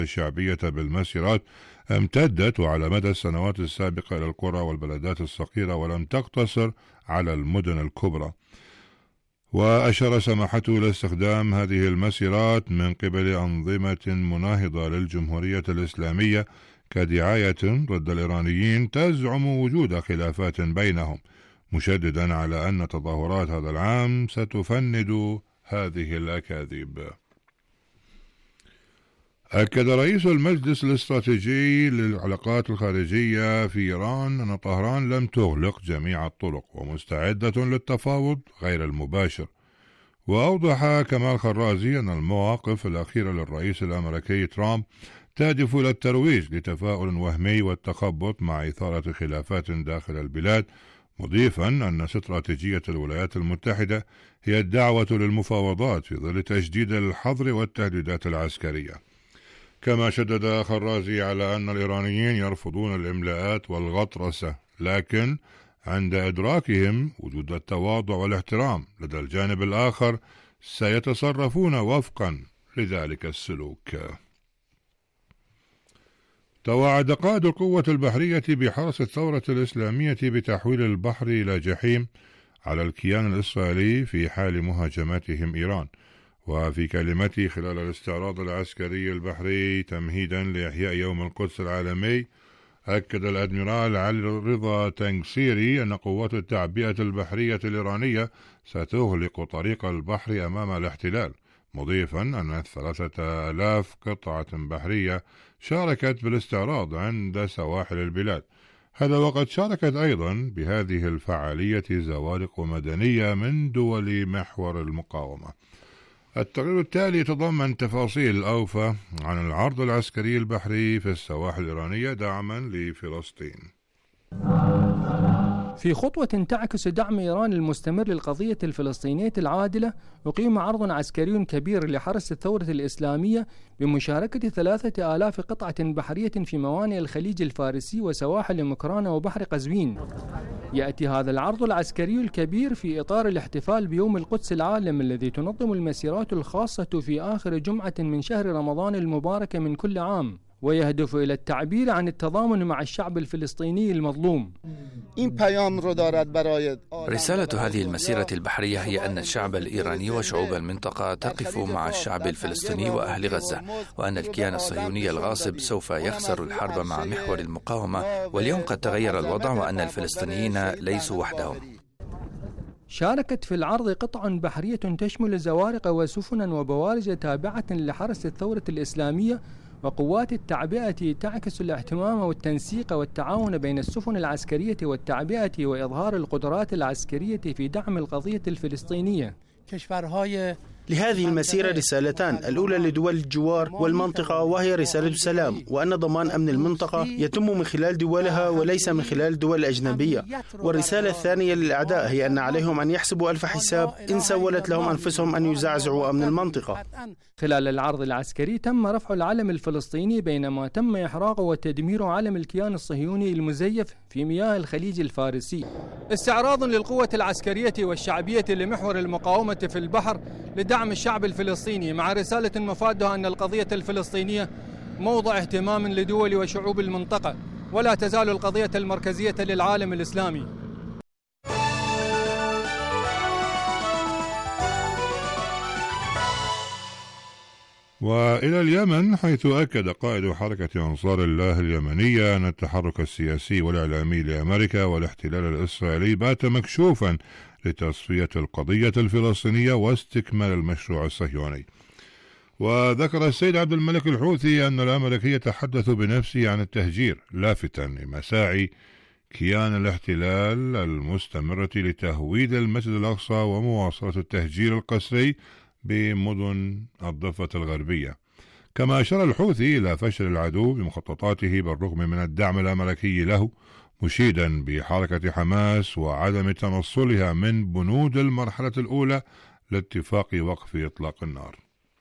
الشعبية بالمسيرات امتدت وعلى مدى السنوات السابقة إلى القرى والبلدات الصغيرة ولم تقتصر على المدن الكبرى. وأشار سماحته إلى استخدام هذه المسيرات من قبل أنظمة مناهضة للجمهورية الإسلامية كدعاية ضد الإيرانيين تزعم وجود خلافات بينهم، مشددا على أن تظاهرات هذا العام ستفند هذه الأكاذيب. أكد رئيس المجلس الاستراتيجي للعلاقات الخارجية في إيران أن طهران لم تغلق جميع الطرق ومستعدة للتفاوض غير المباشر. وأوضح كمال خرازي أن المواقف الأخيرة للرئيس الأمريكي ترامب تهدف إلى الترويج لتفاؤل وهمي والتخبط مع إثارة خلافات داخل البلاد، مضيفا أن استراتيجية الولايات المتحدة هي الدعوة للمفاوضات في ظل تشديد الحظر والتهديدات العسكرية. كما شدد خرازي على أن الإيرانيين يرفضون الإملاءات والغطرسة، لكن عند إدراكهم وجود التواضع والاحترام لدى الجانب الآخر سيتصرفون وفقا لذلك السلوك. توعد قائد القوة البحرية بحرس الثورة الإسلامية بتحويل البحر إلى جحيم على الكيان الإسرائيلي في حال مهاجمتهم إيران. وفي كلمته خلال الاستعراض العسكري البحري تمهيدا لإحياء يوم القدس العالمي، أكد الأدميرال علي رضا تنكسيري أن قوات التعبئة البحرية الإيرانية ستغلق طريق البحر أمام الاحتلال، مضيفا أن 3000 قطعة بحرية شاركت بالاستعراض عند سواحل البلاد. هذا وقد شاركت أيضا بهذه الفعالية زوارق مدنية من دول محور المقاومة. التقرير التالي يتضمن تفاصيل أوفى عن العرض العسكري البحري في السواحل الإيرانية دعما لفلسطين. في خطوة تعكس دعم إيران المستمر للقضية الفلسطينية العادلة، أقيم عرض عسكري كبير لحرس الثورة الإسلامية بمشاركة 3000 قطعة بحرية في موانئ الخليج الفارسي وسواحل مكرانة وبحر قزوين. يأتي هذا العرض العسكري الكبير في إطار الاحتفال بيوم القدس العالم الذي تنظم المسيرات الخاصة في آخر جمعة من شهر رمضان المبارك من كل عام، ويهدف إلى التعبير عن التضامن مع الشعب الفلسطيني المظلوم. رسالة هذه المسيرة البحرية هي أن الشعب الإيراني وشعوب المنطقة تقف مع الشعب الفلسطيني وأهل غزة، وأن الكيان الصهيوني الغاصب سوف يخسر الحرب مع محور المقاومة، واليوم قد تغير الوضع وأن الفلسطينيين ليسوا وحدهم. شاركت في العرض قطع بحرية تشمل زوارق وسفنا وبوارج تابعة لحرس الثورة الإسلامية وقوات التعبئة تعكس الاهتمام والتنسيق والتعاون بين السفن العسكرية والتعبئة وإظهار القدرات العسكرية في دعم القضية الفلسطينية. لهذه المسيرة رسالتان، الأولى لدول الجوار والمنطقة وهي رسالة السلام، وأن ضمان أمن المنطقة يتم من خلال دولها وليس من خلال الدول الأجنبية. والرسالة الثانية للأعداء هي أن عليهم أن يحسبوا ألف حساب إن سولت لهم أنفسهم أن يزعزعوا أمن المنطقة. خلال العرض العسكري تم رفع العلم الفلسطيني بينما تم إحراقه وتدمير علم الكيان الصهيوني المزيف في مياه الخليج الفارسي. استعراض للقوة العسكرية والشعبية لمحور المقاومة في البحر لدعم الشعب الفلسطيني، مع رسالة مفادها أن القضية الفلسطينية موضع اهتمام لدول وشعوب المنطقة، ولا تزال القضية المركزية للعالم الإسلامي. وإلى اليمن، حيث أكد قائد حركة أنصار الله اليمنية أن التحرك السياسي والإعلامي لأمريكا والاحتلال الإسرائيلي بات مكشوفا لتصفية القضية الفلسطينية واستكمال المشروع الصهيوني. وذكر السيد عبد الملك الحوثي أن الأمريكي يتحدث بنفسه عن التهجير، لافتاً لمساعي كيان الاحتلال المستمرة لتهويد المسجد الأقصى ومواصلة التهجير القسري بمدن الضفة الغربية. كما أشار الحوثي إلى فشل العدو بمخططاته بالرغم من الدعم الأمريكي له، مشيدا بحركة حماس وعدم تنصلها من بنود المرحلة الأولى لاتفاق وقف إطلاق النار.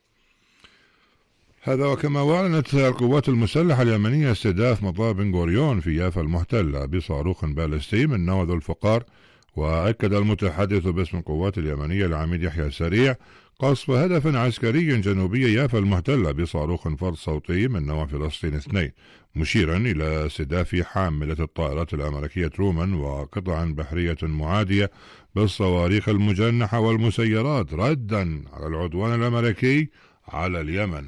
هذا وكما أعلنت القوات المسلحة اليمنية استهداف مطار بن غوريون في يافا المحتلة بصاروخ باليستي من نوع ذو الفقار. وأكد المتحدث باسم القوات اليمنية العميد يحيى سريع قصف هدف عسكري جنوبي يافا المحتلة بصاروخ فرد صوتي من نوع فلسطين 2، مشيرا إلى استهداف حاملة الطائرات الأمريكية ترومان وقطع بحرية معادية بالصواريخ المجنحة والمسيرات ردا على العدوان الأمريكي على اليمن.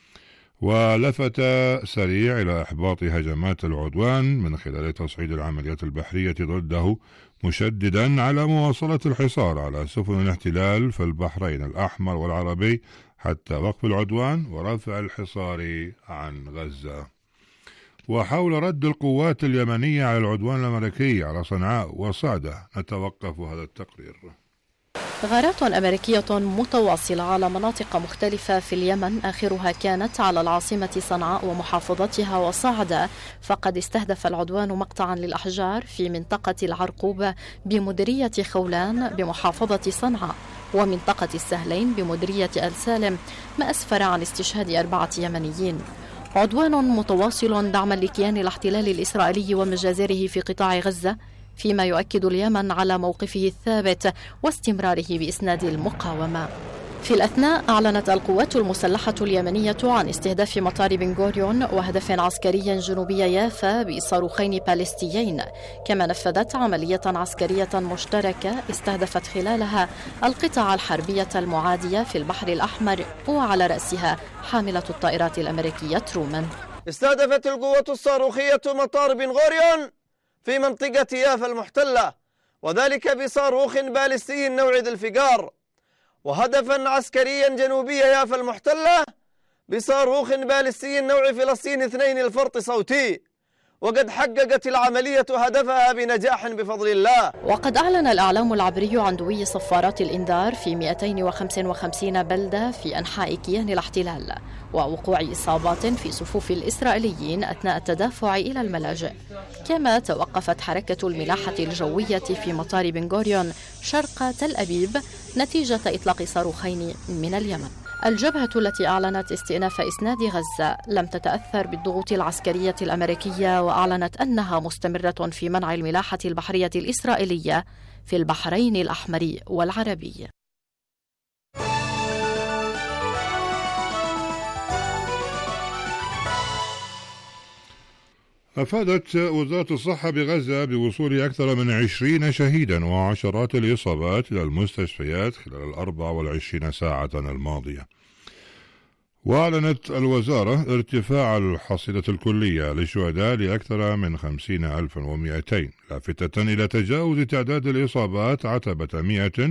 ولفت سريع إلى إحباط هجمات العدوان من خلال تصعيد العمليات البحرية ضده، مشددا على مواصلة الحصار على سفن الاحتلال في البحرين الأحمر والعربي حتى وقف العدوان ورفع الحصار عن غزة. وحول رد القوات اليمنية على العدوان الأمريكي على صنعاء وصعدة نتوقف هذا التقرير. غارات أمريكية متواصلة على مناطق مختلفة في اليمن، آخرها كانت على العاصمة صنعاء ومحافظتها وصعدة، فقد استهدف العدوان مقطعا للأحجار في منطقة العرقوبة بمديرية خولان بمحافظة صنعاء، ومنطقة السهلين بمديرية آل سالم، ما أسفر عن استشهاد 4 يمنيين. عدوان متواصل دعما لكيان الاحتلال الإسرائيلي ومجازره في قطاع غزة، فيما يؤكد اليمن على موقفه الثابت واستمراره بإسناد المقاومة. في الأثناء أعلنت القوات المسلحة اليمنية عن استهداف مطار بن غوريون وهدف عسكري جنوبي يافا بصاروخين باليستيين، كما نفذت عملية عسكرية مشتركة استهدفت خلالها القطع الحربية المعادية في البحر الأحمر وعلى رأسها حاملة الطائرات الأمريكية ترومان. استهدفت القوات الصاروخية مطار بن غوريون في منطقة يافا المحتلة، وذلك بصاروخ باليستي نوع ذي الفقار، وهدفا عسكريا جنوبي يافا المحتلة بصاروخ باليستي نوع فلسطين 2 الفرط صوتي، وقد حققت العملية هدفها بنجاح بفضل الله. وقد أعلن الإعلام العبري عن دوي صفارات الإنذار في 255 بلدة في أنحاء كيان الاحتلال، ووقوع إصابات في صفوف الإسرائيليين أثناء التدافع إلى الملاجئ. كما توقفت حركة الملاحة الجوية في مطار بن غوريون شرق تل أبيب نتيجة إطلاق صاروخين من اليمن. الجبهة التي أعلنت استئناف إسناد غزة لم تتأثر بالضغوط العسكرية الأمريكية، وأعلنت أنها مستمرة في منع الملاحة البحرية الإسرائيلية في البحرين الأحمر والعربي. أفادت وزارة الصحة بغزة بوصول أكثر من 20 شهيدا وعشرات الإصابات إلى المستشفيات خلال 24 ساعة الماضية. وأعلنت الوزارة ارتفاع الحصيلة الكلية للشهداء لأكثر من 50,200، لافتة إلى تجاوز تعداد الإصابات عتبة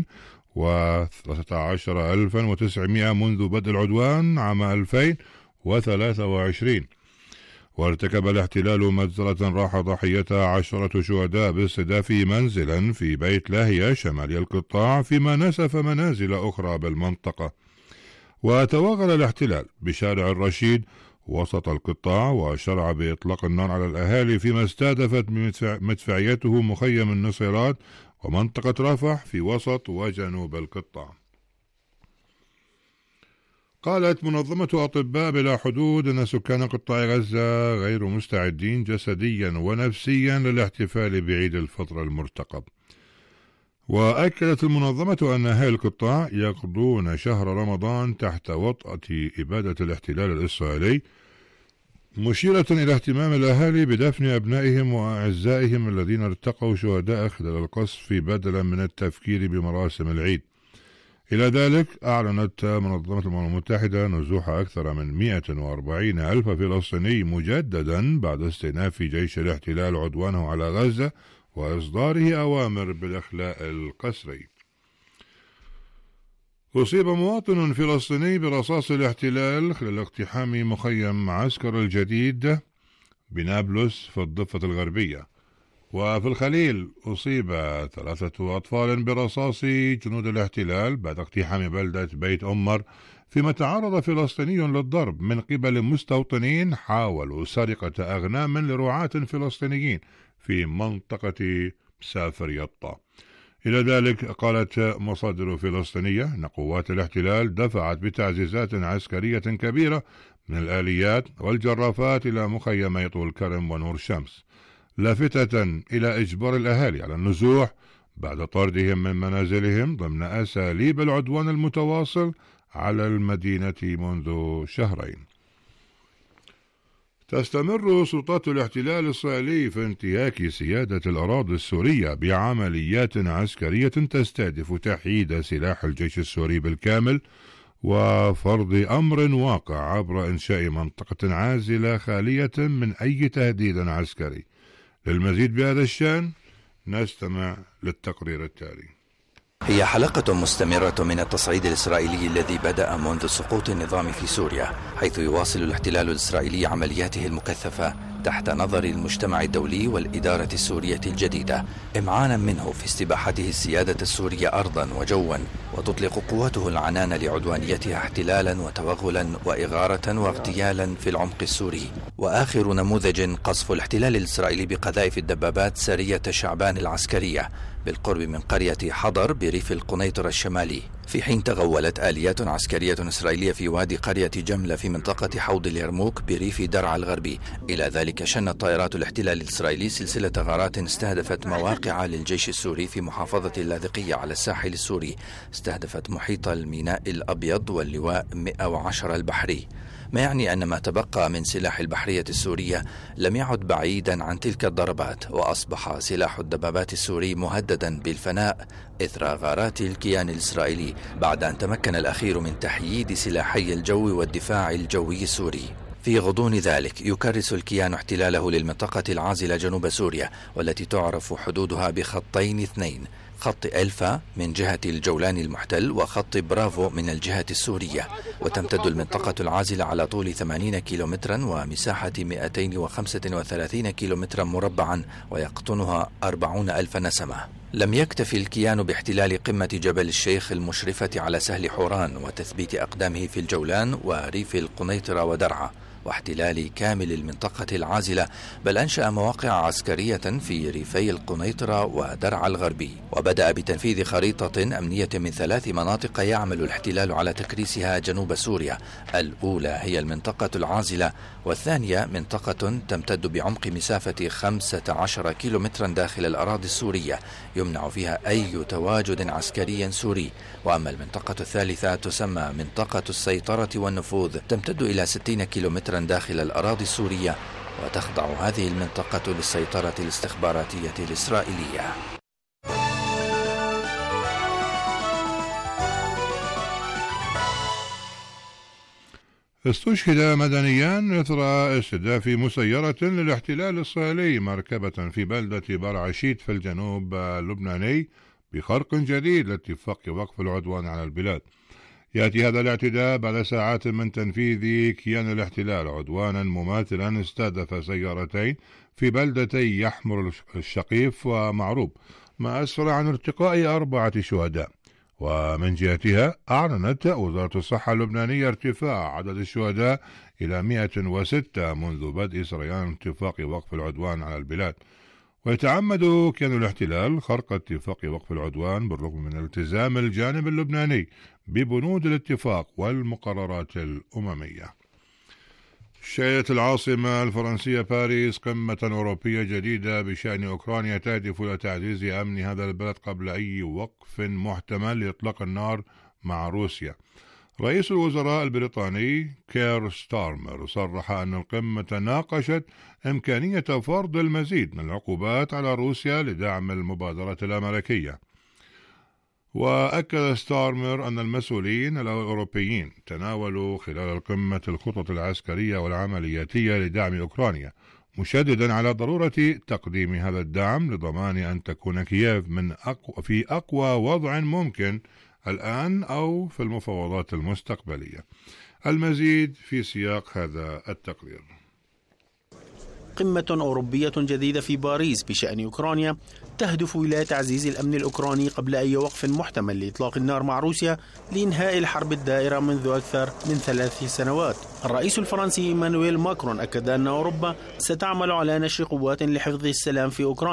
113,900 منذ بدء العدوان عام 2023. وارتكب الاحتلال مجزرة راح ضحيتها 10 شهداء باستهداف منزلا في بيت لاهيا شمالي القطاع، فيما نسف منازل أخرى بالمنطقة. وتوغل الاحتلال بشارع الرشيد وسط القطاع وشرع بإطلاق النار على الأهالي، فيما استهدفت مدفعيته مخيم النصيرات ومنطقة رفح في وسط وجنوب القطاع. قالت منظمة أطباء بلا حدود أن سكان قطاع غزة غير مستعدين جسديا ونفسيا للاحتفال بعيد الفطر المرتقب. وأكدت المنظمة أن أهالي القطاع يقضون شهر رمضان تحت وطأة إبادة الاحتلال الإسرائيلي، مشيرة إلى اهتمام الأهالي بدفن أبنائهم وأعزائهم الذين ارتقوا شهداء خلال القصف بدلا من التفكير بمراسم العيد. إلى ذلك أعلنت منظمة الأمم المتحدة نزوح أكثر من 140,000 فلسطيني مجددا بعد استئناف جيش الاحتلال عدوانه على غزة وإصداره أوامر بالإخلاء القسري. أصيب مواطن فلسطيني برصاص الاحتلال خلال اقتحام مخيم عسكر الجديد بنابلس في الضفة الغربية. وفي الخليل أصيب 3 أطفال برصاص جنود الاحتلال بعد اقتحام بلدة بيت أمر، فيما تعرض فلسطيني للضرب من قبل مستوطنين حاولوا سرقة أغنام لرعاة فلسطينيين في منطقة سافر يطا. إلى ذلك قالت مصادر فلسطينية أن قوات الاحتلال دفعت بتعزيزات عسكرية كبيرة من الآليات والجرافات إلى مخيمي طول كرم ونور شمس، لافتة إلى إجبار الأهالي على النزوح بعد طردهم من منازلهم ضمن أساليب العدوان المتواصل على المدينة منذ شهرين. تستمر سلطات الاحتلال الإسرائيلي في انتهاك سيادة الأراضي السورية بعمليات عسكرية تستهدف تحييد سلاح الجيش السوري بالكامل وفرض أمر واقع عبر إنشاء منطقة عازلة خالية من أي تهديد عسكري. للمزيد بهذا الشأن نستمع للتقرير التالي. هي حلقة مستمرة من التصعيد الإسرائيلي الذي بدأ منذ سقوط النظام في سوريا، حيث يواصل الاحتلال الإسرائيلي عملياته المكثفة تحت نظر المجتمع الدولي والإدارة السورية الجديدة، إمعانا منه في استباحته السيادة السورية أرضا وجوا، وتطلق قوته العنان لعدوانيتها احتلالا وتوغلا وإغارة واغتيالا في العمق السوري. وآخر نموذج قصف الاحتلال الإسرائيلي بقذائف الدبابات سرية شعبان العسكرية بالقرب من قرية حضر بريف القنيطرة الشمالي، في حين تغولت آليات عسكرية إسرائيلية في وادي قرية جملة في منطقة حوض اليرموك بريف درعا الغربي. إلى ذلك شنت طائرات الاحتلال الإسرائيلي سلسلة غارات استهدفت مواقع للجيش السوري في محافظة اللاذقية على الساحل السوري، استهدفت محيط الميناء الأبيض واللواء 110 البحري، ما يعني أن ما تبقى من سلاح البحرية السورية لم يعد بعيدا عن تلك الضربات، وأصبح سلاح الدبابات السوري مهددا بالفناء إثر غارات الكيان الإسرائيلي، بعد أن تمكن الأخير من تحييد سلاحي الجو والدفاع الجوي السوري. في غضون ذلك يكرس الكيان احتلاله للمنطقة العازلة جنوب سوريا، والتي تعرف حدودها بخطين اثنين: خط ألفا من جهة الجولان المحتل وخط برافو من الجهة السورية. وتمتد المنطقة العازلة على طول 80 كيلومترا ومساحة 235 كيلومترا مربعا، ويقطنها 40,000 نسمة. لم يكتفي الكيان باحتلال قمة جبل الشيخ المشرفة على سهل حوران وتثبيت أقدامه في الجولان وريف القنيطرة ودرعا واحتلال كامل المنطقة العازلة، بل أنشأ مواقع عسكرية في ريفي القنيطرة ودرعا الغربي، وبدأ بتنفيذ خريطة أمنية من 3 مناطق يعمل الاحتلال على تكريسها جنوب سوريا. الأولى هي المنطقة العازلة، والثانية منطقة تمتد بعمق مسافة 15 كيلومترا داخل الأراضي السورية يمنع فيها أي تواجد عسكري سوري. وأما المنطقة الثالثة تسمى منطقة السيطرة والنفوذ، تمتد إلى 60 كيلومترا داخل الأراضي السورية، وتخضع هذه المنطقة للسيطرة الاستخباراتية الإسرائيلية. استشهد مدنيان إثر استهداف مسيرة للاحتلال الإسرائيلي مركبة في بلدة برعشيت في الجنوب اللبناني بخرق جديد لاتفاق وقف العدوان على البلاد. يأتي هذا الاعتداء بعد ساعات من تنفيذ كيان الاحتلال عدوانا مماثلا استهدف سيارتين في بلدتي يحمر الشقيف ومعروب، ما أسفر عن ارتقاء 4 شهداء. ومن جهتها أعلنت وزارة الصحة اللبنانية ارتفاع عدد الشهداء إلى 106 منذ بدء سريان اتفاق وقف العدوان على البلاد. ويتعمد كيان الاحتلال خرق اتفاق وقف العدوان بالرغم من التزام الجانب اللبناني ببنود الاتفاق والمقررات الأممية. شهدت العاصمة الفرنسية باريس قمة أوروبية جديدة بشأن أوكرانيا تهدف إلى تعزيز أمن هذا البلد قبل أي وقف محتمل لإطلاق النار مع روسيا. رئيس الوزراء البريطاني كير ستارمر صرح أن القمة ناقشت إمكانية فرض المزيد من العقوبات على روسيا لدعم المبادرة الأمريكية. وأكد ستارمر أن المسؤولين الأوروبيين تناولوا خلال القمة الخطط العسكرية والعملياتية لدعم أوكرانيا، مشددا على ضرورة تقديم هذا الدعم لضمان أن تكون كييف في أقوى وضع ممكن الآن أو في المفاوضات المستقبلية. المزيد في سياق هذا التقرير. قمة أوروبية جديدة في باريس بشأن أوكرانيا تهدف إلى تعزيز الأمن الأوكراني قبل أي وقف محتمل لإطلاق النار مع روسيا لإنهاء الحرب الدائرة منذ أكثر من 3 سنوات. الرئيس الفرنسي إيمانويل ماكرون أكد أن أوروبا ستعمل على نشر قوات لحفظ السلام في أوكرانيا،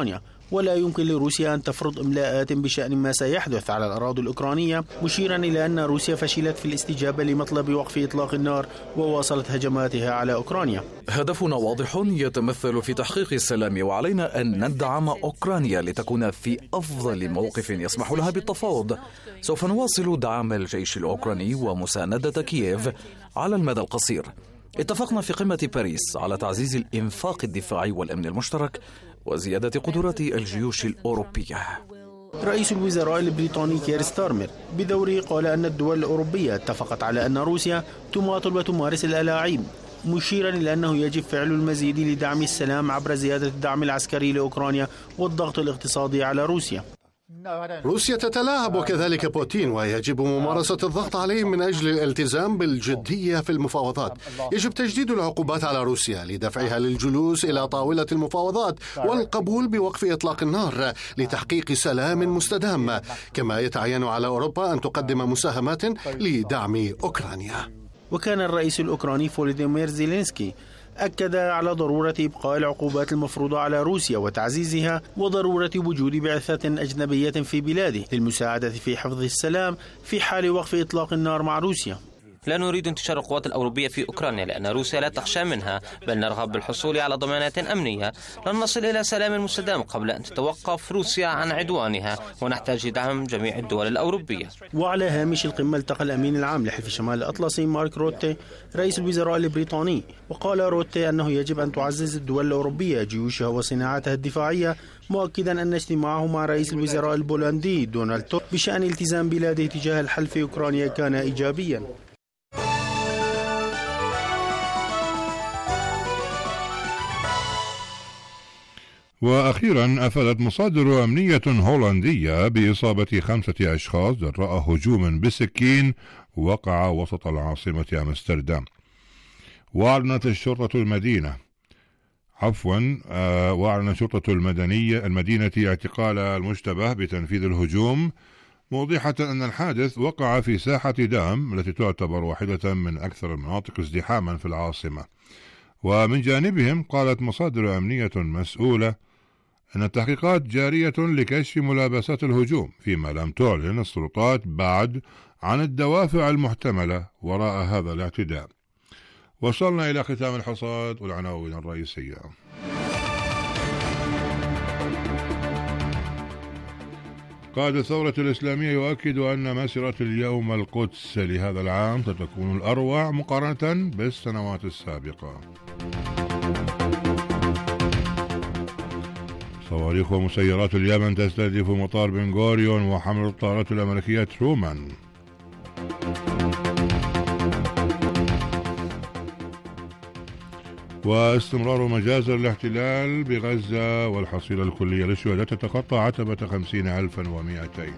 ولا يمكن لروسيا أن تفرض إملاءات بشأن ما سيحدث على الأراضي الأوكرانية، مشيرا إلى أن روسيا فشلت في الاستجابة لمطلب وقف إطلاق النار وواصلت هجماتها على أوكرانيا. هدفنا واضح يتمثل في تحقيق السلام، وعلينا أن ندعم أوكرانيا لتكون في أفضل موقف يسمح لها بالتفاوض. سوف نواصل دعم الجيش الأوكراني ومساندة كييف على المدى القصير. اتفقنا في قمة باريس على تعزيز الإنفاق الدفاعي والأمن المشترك وزيادة قدرات الجيوش الأوروبية. رئيس الوزراء البريطاني كير ستارمر بدوره قال أن الدول الأوروبية اتفقت على أن روسيا تماطل وتمارس الألاعيب، مشيرا إلى أنه يجب فعل المزيد لدعم السلام عبر زيادة الدعم العسكري لأوكرانيا والضغط الاقتصادي على روسيا. روسيا تتلاعب وكذلك بوتين، ويجب ممارسة الضغط عليهم من أجل الالتزام بالجدية في المفاوضات. يجب تجديد العقوبات على روسيا لدفعها للجلوس إلى طاولة المفاوضات والقبول بوقف إطلاق النار لتحقيق سلام مستدام، كما يتعين على أوروبا أن تقدم مساهمات لدعم أوكرانيا. وكان الرئيس الأوكراني فولوديمير زيلينسكي أكد على ضرورة إبقاء العقوبات المفروضة على روسيا وتعزيزها، وضرورة وجود بعثة أجنبية في بلاده للمساعدة في حفظ السلام في حال وقف إطلاق النار مع روسيا. لا نريد انتشار القوات الأوروبية في أوكرانيا لأن روسيا لا تخشى منها، بل نرغب بالحصول على ضمانات أمنية. لن نصل إلى سلام مستدام قبل أن تتوقف روسيا عن عدوانها، ونحتاج دعم جميع الدول الأوروبية. وعلى هامش القمة التقى الأمين العام لحلف شمال الأطلسي مارك روتي رئيس الوزراء البريطاني، وقال روتي أنه يجب أن تعزز الدول الأوروبية جيوشها وصناعاتها الدفاعية، مؤكدا أن اجتماعه مع رئيس الوزراء البولندي دونالد توسك بشأن التزام بلاده تجاه الحل في أوكرانيا كان إيجابيا. وأخيرا أفادت مصادر أمنية هولندية بإصابة 5 أشخاص جراء هجوم بسكين وقع وسط العاصمة أمستردام. وأعلنت شرطة المدينة اعتقال المشتبه بتنفيذ الهجوم، موضحة أن الحادث وقع في ساحة دام التي تعتبر واحدة من أكثر المناطق ازدحاما في العاصمة. ومن جانبهم قالت مصادر أمنية مسؤولة أن التحقيقات جارية لكشف ملابسات الهجوم، فيما لم تعلن السلطات بعد عن الدوافع المحتملة وراء هذا الاعتداء. وصلنا إلى ختام الحصاد والعناوين الرئيسية. قائد الثورة الإسلامية يؤكد أن مسيرة اليوم القدس لهذا العام ستكون الأروع مقارنة بالسنوات السابقة. صواريخ ومسيرات اليمن تستهدف مطار بن غوريون وحمل الطائرات الأمريكية ترومان. واستمرار مجازر الاحتلال بغزة والحصيلة الكلية للشهداء تتخطى عتبة 50,200.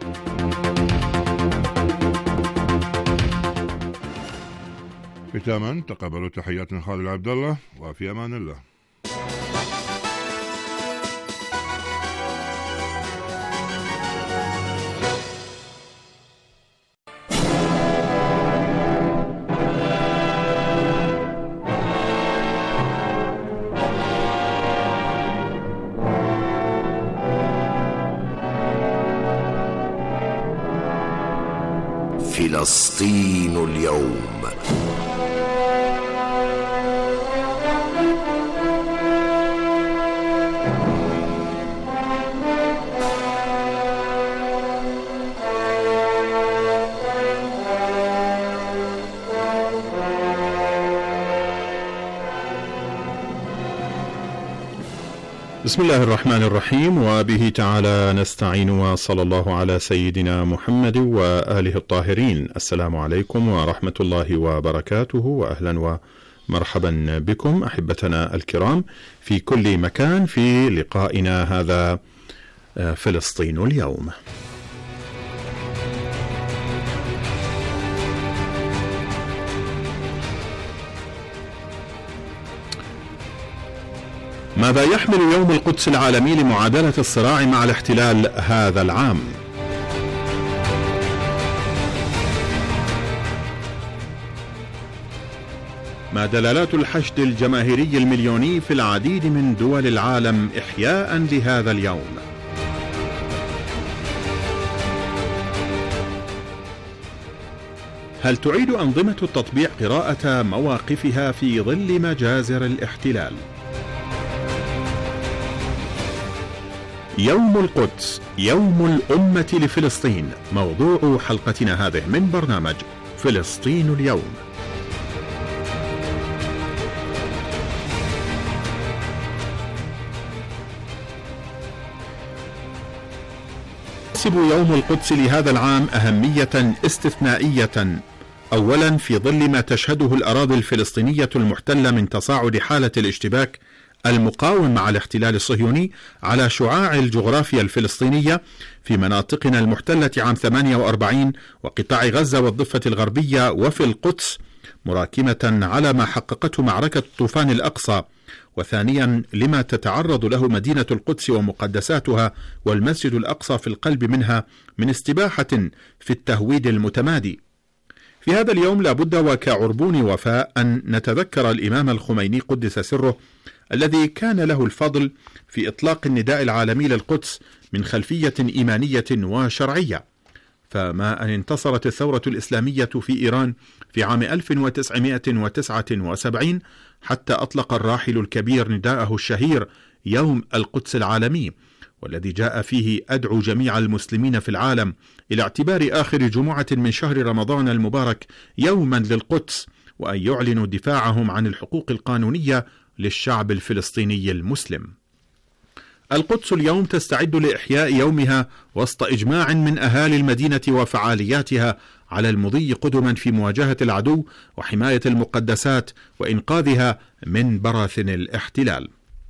ختاما تقبلوا تحيات من خالد عبد الله، وفي أمان الله. فلسطين اليوم. بسم الله الرحمن الرحيم، وبه تعالى نستعين، وصلى الله على سيدنا محمد وآله الطاهرين. السلام عليكم ورحمة الله وبركاته، وأهلا ومرحبا بكم أحبتنا الكرام في كل مكان في لقائنا هذا فلسطين اليوم. ماذا يحمل يوم القدس العالمي لمعادلة الصراع مع الاحتلال هذا العام؟ ما دلالات الحشد الجماهيري المليوني في العديد من دول العالم إحياء لهذا اليوم. هل تعيد أنظمة التطبيع قراءة مواقفها في ظل مجازر الاحتلال؟ يوم القدس، يوم الأمة لفلسطين، موضوع حلقتنا هذه من برنامج فلسطين اليوم. يحسب يوم القدس لهذا العام أهمية استثنائية، أولا في ظل ما تشهده الأراضي الفلسطينية المحتلة من تصاعد حالة الاشتباك المقاوم مع الاحتلال الصهيوني على شعاع الجغرافيا الفلسطينية في مناطقنا المحتلة عام 48 وقطاع غزة والضفة الغربية وفي القدس، مراكمة على ما حققته معركة طوفان الأقصى، وثانيا لما تتعرض له مدينة القدس ومقدساتها والمسجد الأقصى في القلب منها من استباحة في التهويد المتمادي. في هذا اليوم لابد وكعربون وفاء أن نتذكر الإمام الخميني قدس سره الذي كان له الفضل في إطلاق النداء العالمي للقدس من خلفية إيمانية وشرعية. فما أن انتصرت الثورة الإسلامية في إيران في عام 1979 حتى أطلق الراحل الكبير نداءه الشهير يوم القدس العالمي، والذي جاء فيه أدعو جميع المسلمين في العالم إلى اعتبار آخر جمعة من شهر رمضان المبارك يوما للقدس، وأن يعلنوا دفاعهم عن الحقوق القانونية للشعب الفلسطيني المسلم. القدس اليوم تستعد لإحياء يومها وسط إجماع من أهالي المدينة وفعالياتها على المضي قدما في مواجهة العدو وحماية المقدسات وإنقاذها من براثن الاحتلال.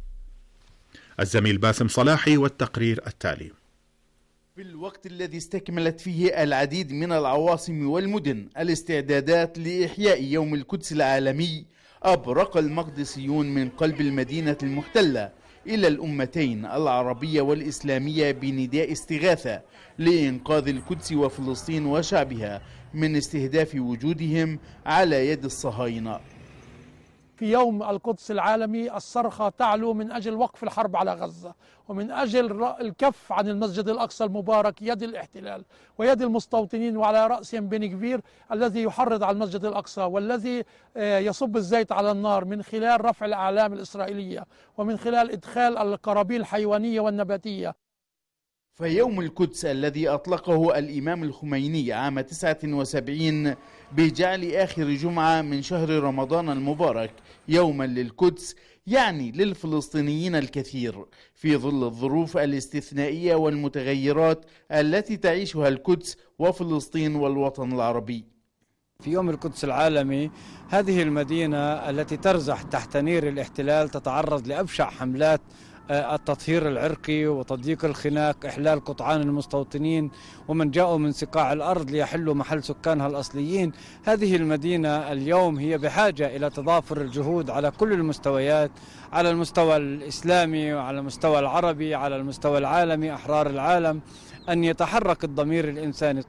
الزميل باسم صلاحي والتقرير التالي. في الوقت الذي استكملت فيه العديد من العواصم والمدن الاستعدادات لإحياء يوم القدس العالمي، أبرق المقدسيون من قلب المدينة المحتلة إلى الأمتين العربية والإسلامية بنداء استغاثة لإنقاذ القدس وفلسطين وشعبها من استهداف وجودهم على يد الصهاينة. في يوم القدس العالمي الصرخة تعلو من أجل وقف الحرب على غزة، ومن أجل الكف عن المسجد الأقصى المبارك يد الاحتلال ويد المستوطنين، وعلى رأسهم بن غفير الذي يحرض على المسجد الأقصى والذي يصب الزيت على النار من خلال رفع الأعلام الإسرائيلية ومن خلال إدخال القرابين الحيوانية والنباتية. فيوم القدس الذي أطلقه الإمام الخميني عام 79 بجعل آخر جمعة من شهر رمضان المبارك يوما للقدس، يعني للفلسطينيين الكثير في ظل الظروف الاستثنائية والمتغيرات التي تعيشها القدس وفلسطين والوطن العربي. في يوم القدس العالمي هذه المدينة التي ترزح تحت نير الاحتلال تتعرض لأبشع حملات التطهير العرقي وتضييق الخناق، إحلال قطعان المستوطنين ومن جاءوا من سقاع الأرض ليحلوا محل سكانها الأصليين. هذه المدينة اليوم هي بحاجة إلى تضافر الجهود على كل المستويات، على المستوى الإسلامي وعلى المستوى العربي، على المستوى العالمي، أحرار العالم، أن يتحرك الضمير الإنساني.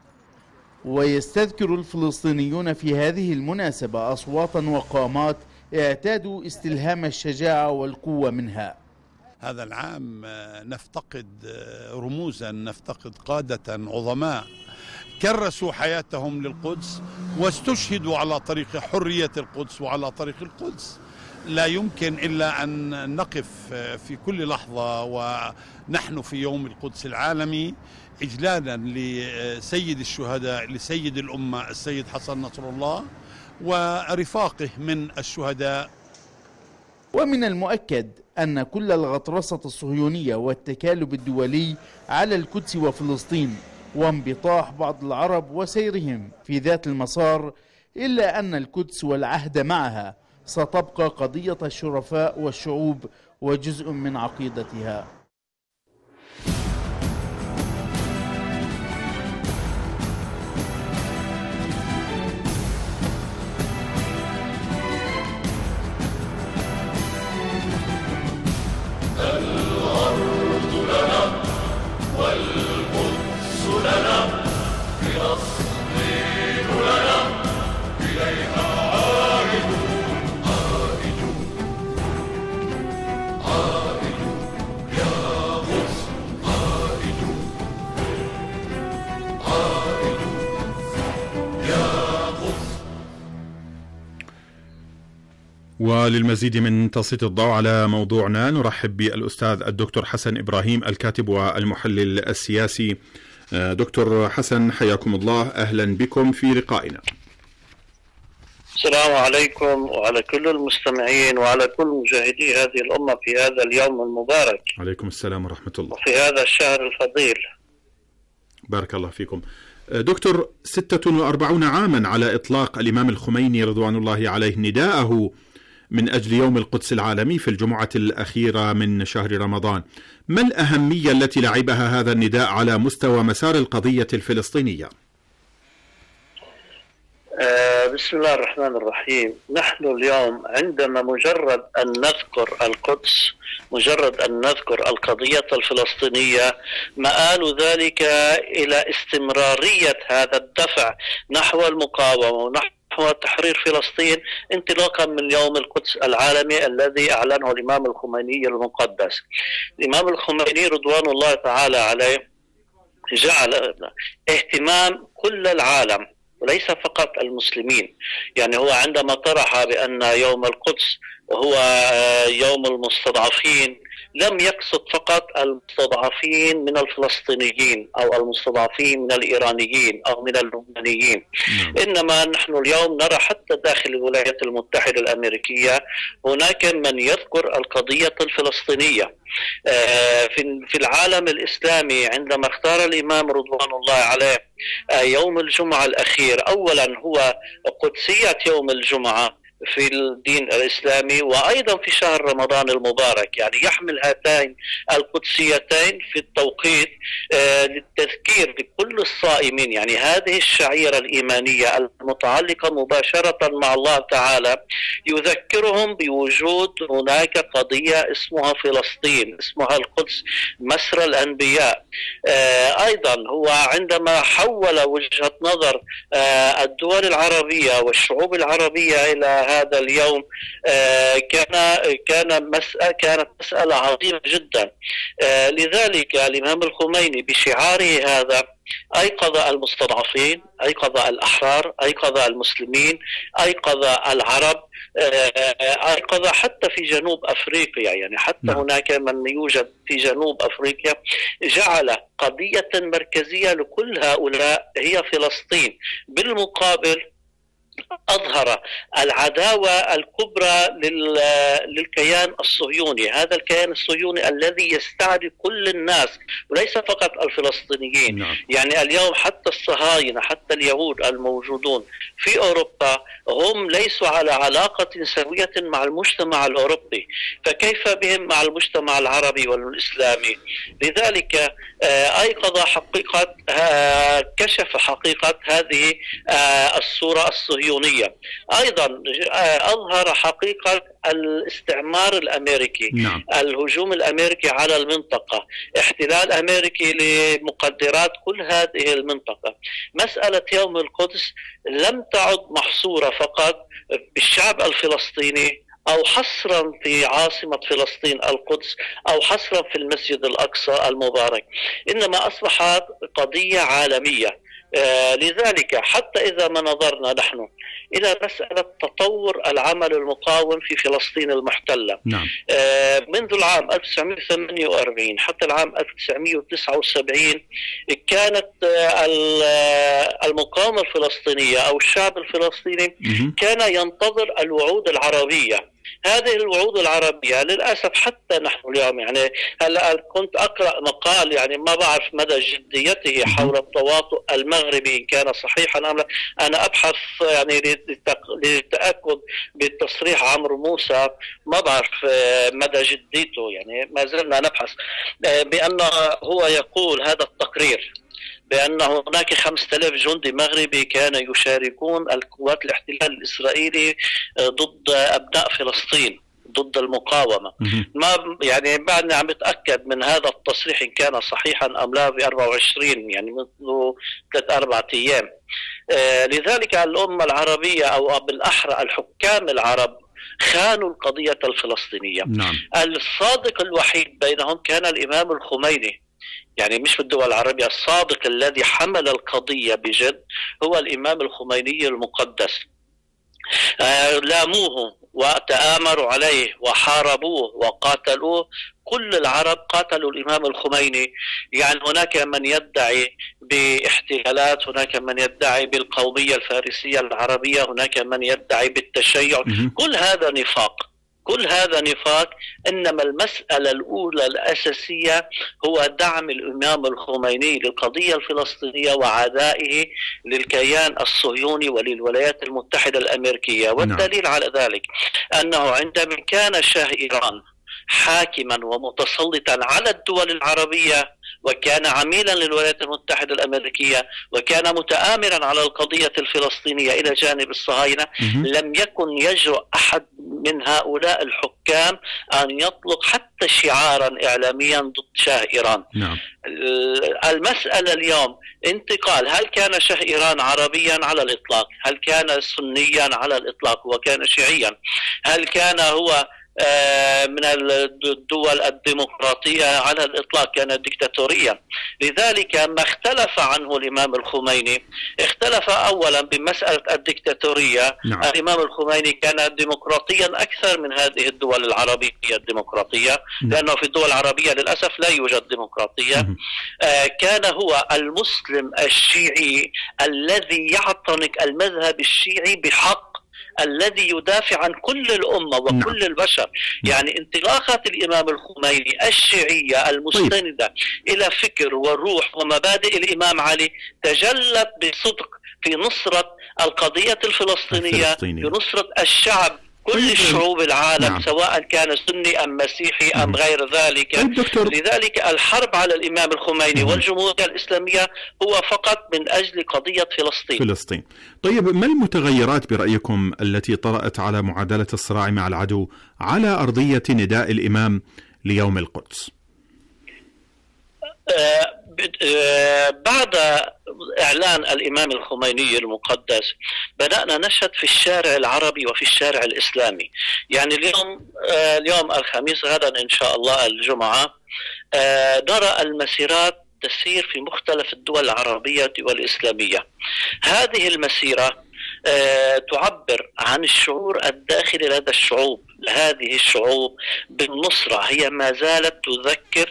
ويستذكر الفلسطينيون في هذه المناسبة أصواتا وقامات اعتادوا استلهام الشجاعة والقوة منها. هذا العام نفتقد رموزا، نفتقد قادة عظماء كرسوا حياتهم للقدس واستشهدوا على طريق حرية القدس وعلى طريق القدس. لا يمكن إلا أن نقف في كل لحظة ونحن في يوم القدس العالمي إجلالا لسيد الشهداء، لسيد الأمة السيد حسن نصر الله ورفاقه من الشهداء. ومن المؤكد أن كل الغطرسة الصهيونية والتكالب الدولي على القدس وفلسطين وانبطاح بعض العرب وسيرهم في ذات المسار، إلا أن القدس والعهد معها ستبقى قضية الشرفاء والشعوب وجزء من عقيدتها. الأرض لنا والقدس لنا، فلسطين لنا، إليها عائدون وللمزيد من تسليط الضوء على موضوعنا نرحب بالأستاذ الدكتور حسن إبراهيم الكاتب والمحلل السياسي. دكتور حسن حياكم الله، أهلا بكم في لقائنا. السلام عليكم وعلى كل المستمعين وعلى كل مشاهدي هذه الأمة في هذا اليوم المبارك. عليكم السلام ورحمة الله. وفي هذا الشهر الفضيل. بارك الله فيكم. دكتور، 46 عاما على إطلاق الإمام الخميني رضوان الله عليه نداءه من أجل يوم القدس العالمي في الجمعة الأخيرة من شهر رمضان، ما الأهمية التي لعبها هذا النداء على مستوى مسار القضية الفلسطينية؟ بسم الله الرحمن الرحيم. نحن اليوم عندما مجرد أن نذكر القدس، مجرد أن نذكر القضية الفلسطينية، مآل ذلك إلى استمرارية هذا الدفع نحو المقاومة ونحو تحرير فلسطين، انطلاقا من يوم القدس العالمي الذي أعلنه الإمام الخميني المقدس. الإمام الخميني رضوان الله تعالى عليه جعل اهتمام كل العالم وليس فقط المسلمين. يعني هو عندما طرح بأن يوم القدس هو يوم المستضعفين، لم يقصد فقط المستضعفين من الفلسطينيين أو المستضعفين من الإيرانيين أو من اللبنانيين، إنما نحن اليوم نرى حتى داخل الولايات المتحدة الأمريكية هناك من يذكر القضية الفلسطينية. في العالم الإسلامي عندما اختار الإمام رضوان الله عليه يوم الجمعة الأخير، أولا هو قدسية يوم الجمعة في الدين الإسلامي وأيضا في شهر رمضان المبارك، يعني يحمل هاتين القدسيتين في التوقيت للتذكير لكل الصائمين. يعني هذه الشعيرة الإيمانية المتعلقة مباشرة مع الله تعالى يذكرهم بوجود هناك قضية اسمها فلسطين، اسمها القدس، مسرى الأنبياء. أيضا هو عندما حول وجهة نظر الدول العربية والشعوب العربية إلى هذا اليوم كانت مسألة عظيمة جدا. لذلك الإمام الخميني بشعاره هذا أيقظ المستضعفين، أيقظ الأحرار، أيقظ المسلمين، أيقظ العرب، أيقظ حتى في جنوب أفريقيا. يعني حتى هناك من يوجد في جنوب أفريقيا جعل قضية مركزية لكل هؤلاء هي فلسطين. بالمقابل أظهر العداوة الكبرى للكيان الصهيوني، هذا الكيان الصهيوني الذي يستعدي كل الناس وليس فقط الفلسطينيين. يعني اليوم حتى الصهاينة، حتى اليهود الموجودون في أوروبا هم ليسوا على علاقة سوية مع المجتمع الأوروبي، فكيف بهم مع المجتمع العربي والإسلامي؟ لذلك أيقظ حقيقة، كشف حقيقة هذه الصورة الصهيونية. أيضا أظهر حقيقة الاستعمار الأمريكي، الهجوم الأمريكي على المنطقة، احتلال أمريكي لمقدرات كل هذه المنطقة. مسألة يوم القدس لم تعد محصورة فقط بالشعب الفلسطيني أو حصرا في عاصمة فلسطين القدس أو حصرا في المسجد الأقصى المبارك، إنما أصبحت قضية عالمية. لذلك حتى إذا ما نظرنا نحن إلى مسألة تطور العمل المقاوم في فلسطين المحتلة، منذ العام 1948 حتى العام 1979 كانت المقاومة الفلسطينية أو الشعب الفلسطيني كان ينتظر الوعود العربية. هذه الوعود العربية للأسف حتى نحن اليوم، يعني هلا كنت أقرأ مقال يعني ما بعرف مدى جديته حول التواطؤ المغربي إن كان صحيحا أم لا. أنا أبحث يعني للتأكد بالتصريح عمرو موسى، ما بعرف مدى جديته، يعني ما زلنا نبحث، بأن هو يقول هذا التقرير بأن هناك 5000 جندي مغربي كانوا يشاركون القوات الاحتلال الإسرائيلي ضد أبناء فلسطين، ضد المقاومة. ما يعني بعدني عم بتأكد من هذا التصريح إن كان صحيحا أم لا ب 24 يعني منذ 3-4 أيام. لذلك الأمة العربية أو بالأحرى الحكام العرب خانوا القضية الفلسطينية. الصادق الوحيد بينهم كان الإمام الخميني، يعني مش في الدول العربية، الصادق الذي حمل القضية بجد هو الإمام الخميني المقدس. لاموه وتآمروا عليه وحاربوه وقاتلوه. كل العرب قاتلوا الإمام الخميني. يعني هناك من يدعي باحتلالات، هناك من يدعي بالقومية الفارسية العربية، هناك من يدعي بالتشيع. كل هذا نفاق، كل هذا نفاق. إنما المسألة الأولى الأساسية هو دعم الإمام الخميني للقضية الفلسطينية وعدائه للكيان الصهيوني وللولايات المتحدة الأمريكية. والدليل على ذلك أنه عندما كان شاه إيران حاكما ومتسلطا على الدول العربية وكان عميلا للولايات المتحدة الأمريكية وكان متآمرا على القضية الفلسطينية إلى جانب الصهاينة، لم يكن يجرؤ أحد من هؤلاء الحكام أن يطلق حتى شعارا إعلاميا ضد شاه إيران. المسألة اليوم انتقال، هل كان شاه إيران عربيا على الإطلاق؟ هل كان سنيا على الإطلاق وكان شيعيا؟ هل كان هو من الدول الديمقراطية على الإطلاق؟ كانت ديكتاتورية. لذلك ما اختلف عنه الإمام الخميني، اختلف أولا بمسألة الديكتاتورية. الإمام الخميني كان ديمقراطيا أكثر من هذه الدول العربية الديمقراطية، لأنه في الدول العربية للأسف لا يوجد ديمقراطية. كان هو المسلم الشيعي الذي يعتنق المذهب الشيعي بحق، الذي يدافع عن كل الأمة وكل البشر. يعني انطلاقات الإمام الخميني الشيعية المستندة إلى فكر وروح ومبادئ الإمام علي تجلت بصدق في نصرة القضية الفلسطينية، في نصرة الشعب، كل الشعوب العالم، سواء كان سني أم مسيحي أم غير ذلك. لذلك الحرب على الإمام الخميني والجمهورية الإسلامية هو فقط من أجل قضية فلسطين. طيب، ما المتغيرات برأيكم التي طرأت على معادلة الصراع مع العدو على أرضية نداء الإمام ليوم القدس؟ بعد إعلان الإمام الخميني المقدس بدأنا نشهد في الشارع العربي وفي الشارع الإسلامي. يعني اليوم الخميس، غدا إن شاء الله الجمعة، نرى المسيرات تسير في مختلف الدول العربية والإسلامية. هذه المسيرة تعبر عن الشعور الداخلي لدى الشعوب. هذه الشعوب بالنصرة هي ما زالت تذكر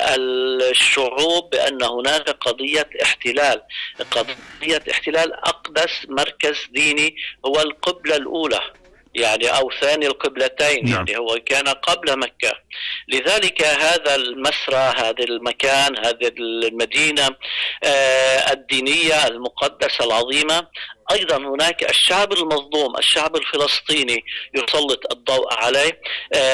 الشعوب بأن هناك قضية احتلال. قضية احتلال أقدس مركز ديني هو القبلة الأولى، يعني أو ثاني القبلتين. يعني هو كان قبل مكة. لذلك هذا المسرى، هذا المكان، هذه المدينة الدينية المقدسة العظيمة، أيضا هناك الشعب المظلوم، الشعب الفلسطيني يسلط الضوء عليه.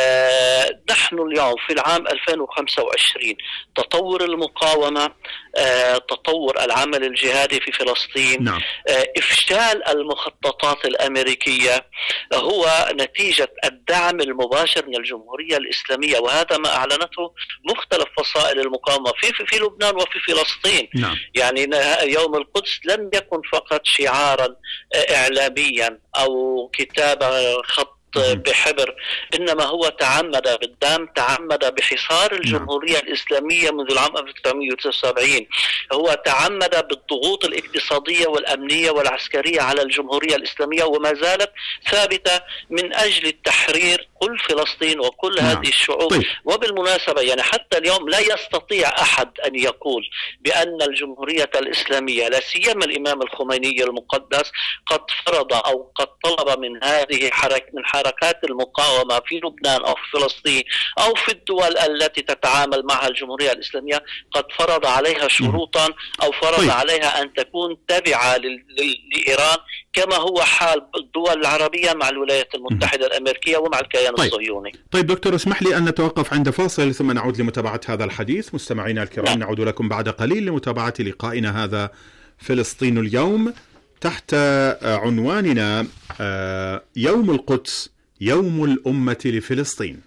نحن اليوم في العام 2025 تطور المقاومة، تطور العمل الجهادي في فلسطين، إفشال المخططات الأمريكية هو نتيجة الدعم المباشر من الجمهورية الإسلامية. وهذا ما أعلنته مختلف فصائل المقاومة في لبنان وفي فلسطين. يعني يوم القدس لم يكن فقط شعارا إعلاميا أو كتابة خط بحبر، إنما هو تعمد بالدم، تعمد بحصار الجمهورية الإسلامية منذ العام 1979. هو تعمد بالضغوط الاقتصادية والأمنية والعسكرية على الجمهورية الإسلامية، وما زالت ثابتة من أجل التحرير كل فلسطين وكل هذه الشعوب. وبالمناسبة يعني حتى اليوم لا يستطيع أحد أن يقول بأن الجمهورية الإسلامية، لا سيما الإمام الخميني المقدس، قد فرض أو قد طلب من هذه من حركات المقاومة في لبنان أو في فلسطين أو في الدول التي تتعامل معها الجمهورية الإسلامية، قد فرض عليها شروطا أو فرض عليها أن تكون تابعة لإيران، كما هو حال الدول العربية مع الولايات المتحدة الأمريكية ومع الكيان الصهيوني. طيب دكتور، اسمح لي أن نتوقف عند فاصل ثم نعود لمتابعة هذا الحديث. مستمعينا الكرام، نعود لكم بعد قليل لمتابعة لقائنا هذا فلسطين اليوم تحت عنواننا يوم القدس، يوم الأمة لفلسطين.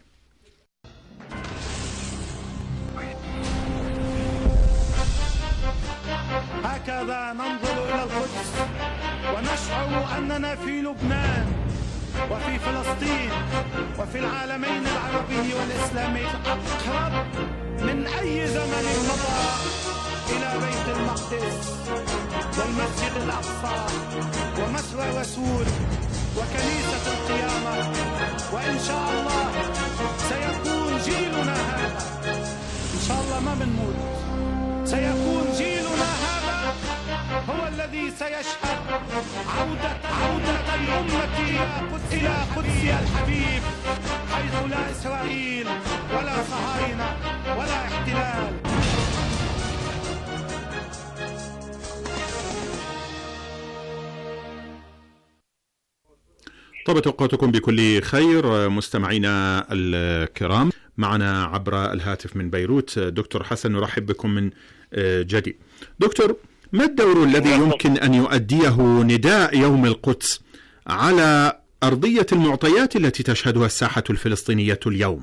هكذا ننظر إلى القدس ونشعر أننا في لبنان، وفي فلسطين وفي العالمين العربي والإسلامي أقرب من أي زمن مضى إلى بيت المقدس والمسجد الأقصى ومثوى الرسول وكنيسة القيامة. وإن شاء الله سيكون جيلنا هذا، إن شاء الله ما بنموت، سيكون جيلنا هذا هو الذي سيشهد عودة الأمة إلى قدسها الحبيب، حيث لا إسرائيل ولا صهاينة ولا احتلال. طابت أوقاتكم بكل خير مستمعينا الكرام. معنا عبر الهاتف من بيروت دكتور حسن، نرحب بكم من جديد. دكتور، ما الدور الذي يمكن أن يؤديه نداء يوم القدس على أرضية المعطيات التي تشهدها الساحة الفلسطينية اليوم؟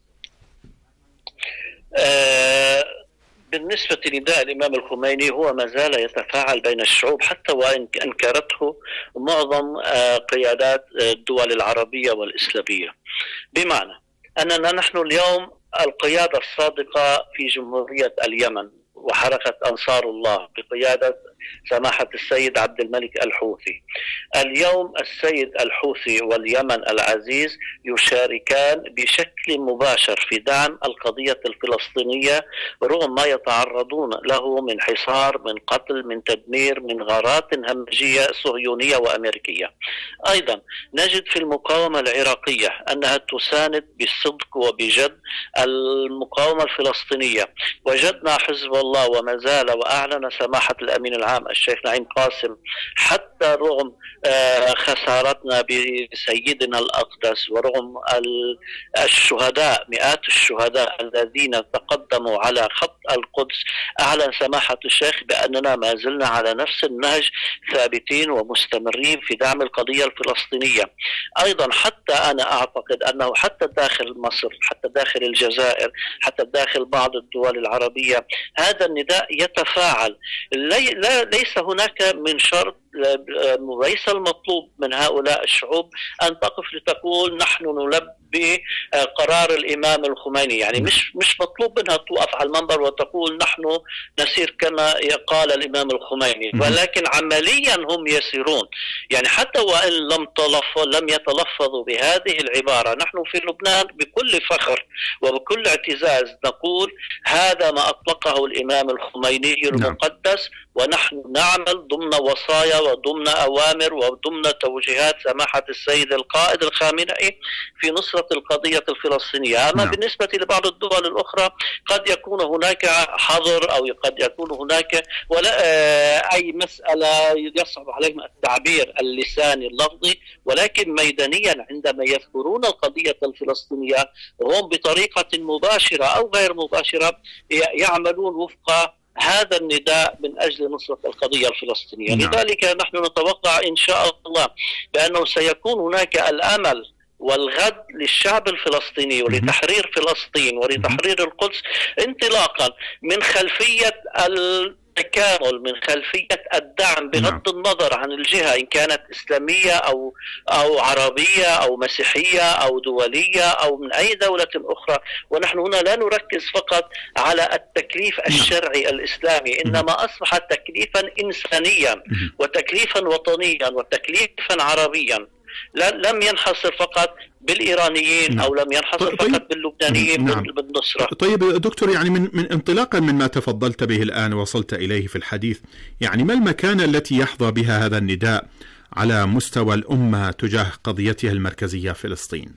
بالنسبة لنداء الإمام الخميني هو ما زال يتفاعل بين الشعوب، حتى وإن أنكرته معظم قيادات الدول العربية والإسلامية، بمعنى أننا نحن اليوم القيادة الصادقة في جمهورية اليمن وحركة أنصار الله بقيادة سماحة السيد عبد الملك الحوثي. اليوم السيد الحوثي واليمن العزيز يشاركان بشكل مباشر في دعم القضية الفلسطينية رغم ما يتعرضون له من حصار، من قتل، من تدمير، من غارات همجية صهيونية وأمريكية. أيضا نجد في المقاومة العراقية أنها تساند بالصدق وبجد المقاومة الفلسطينية. وجدنا حزب الله وما زال، وأعلن سماحة الأمين العام الشيخ نعيم قاسم حتى رغم خسارتنا بسيدنا الأقدس ورغم الشهداء، مئات الشهداء الذين تقدموا على خط القدس، أعلن سماحة الشيخ بأننا ما زلنا على نفس النهج ثابتين ومستمرين في دعم القضية الفلسطينية. أيضا حتى أنا أعتقد أنه حتى داخل مصر، حتى داخل الجزائر، حتى داخل بعض الدول العربية هذا النداء يتفاعل. ليس هناك من شرط، ليس المطلوب من هؤلاء الشعوب أن تقف لتقول نحن نلبي قرار الإمام الخميني، يعني مش مطلوب منها توقف على المنبر وتقول نحن نسير كما قال الإمام الخميني، ولكن عمليا هم يسيرون. يعني حتى وإن لم يتلفظوا بهذه العبارة، نحن في لبنان بكل فخر وبكل اعتزاز نقول هذا ما أطلقه الإمام الخميني المقدس، ونحن نعمل ضمن وصايا وضمن أوامر وضمن توجيهات سماحة السيد القائد الخامنئي في نصرة القضية الفلسطينية. أما بالنسبة لبعض الدول الأخرى قد يكون هناك حظر أو قد يكون هناك ولا أي مسألة يصعب عليهم التعبير اللساني اللفظي، ولكن ميدانيا عندما يذكرون القضية الفلسطينية هم بطريقة مباشرة أو غير مباشرة يعملون وفق هذا النداء من أجل نصرة القضية الفلسطينية. لذلك نحن نتوقع إن شاء الله بأنه سيكون هناك الأمل والغد للشعب الفلسطيني ولتحرير فلسطين ولتحرير القدس، انطلاقا من خلفية التكامل، من خلفية الدعم بغض النظر عن الجهة إن كانت إسلامية أو عربية أو مسيحية أو دولية أو من أي دولة أخرى. ونحن هنا لا نركز فقط على التكليف الشرعي الإسلامي، إنما أصبح تكليفا إنسانيا وتكليفا وطنيا وتكليفا عربيا، لم ينحصر فقط بالإيرانيين أو لم ينحصر فقط باللبنانيين بالنصرة. طيب دكتور، يعني من انطلاقا من ما تفضلت به الآن وصلت إليه في الحديث، يعني ما المكانة التي يحظى بها هذا النداء على مستوى الأمة تجاه قضيتها المركزية فلسطين؟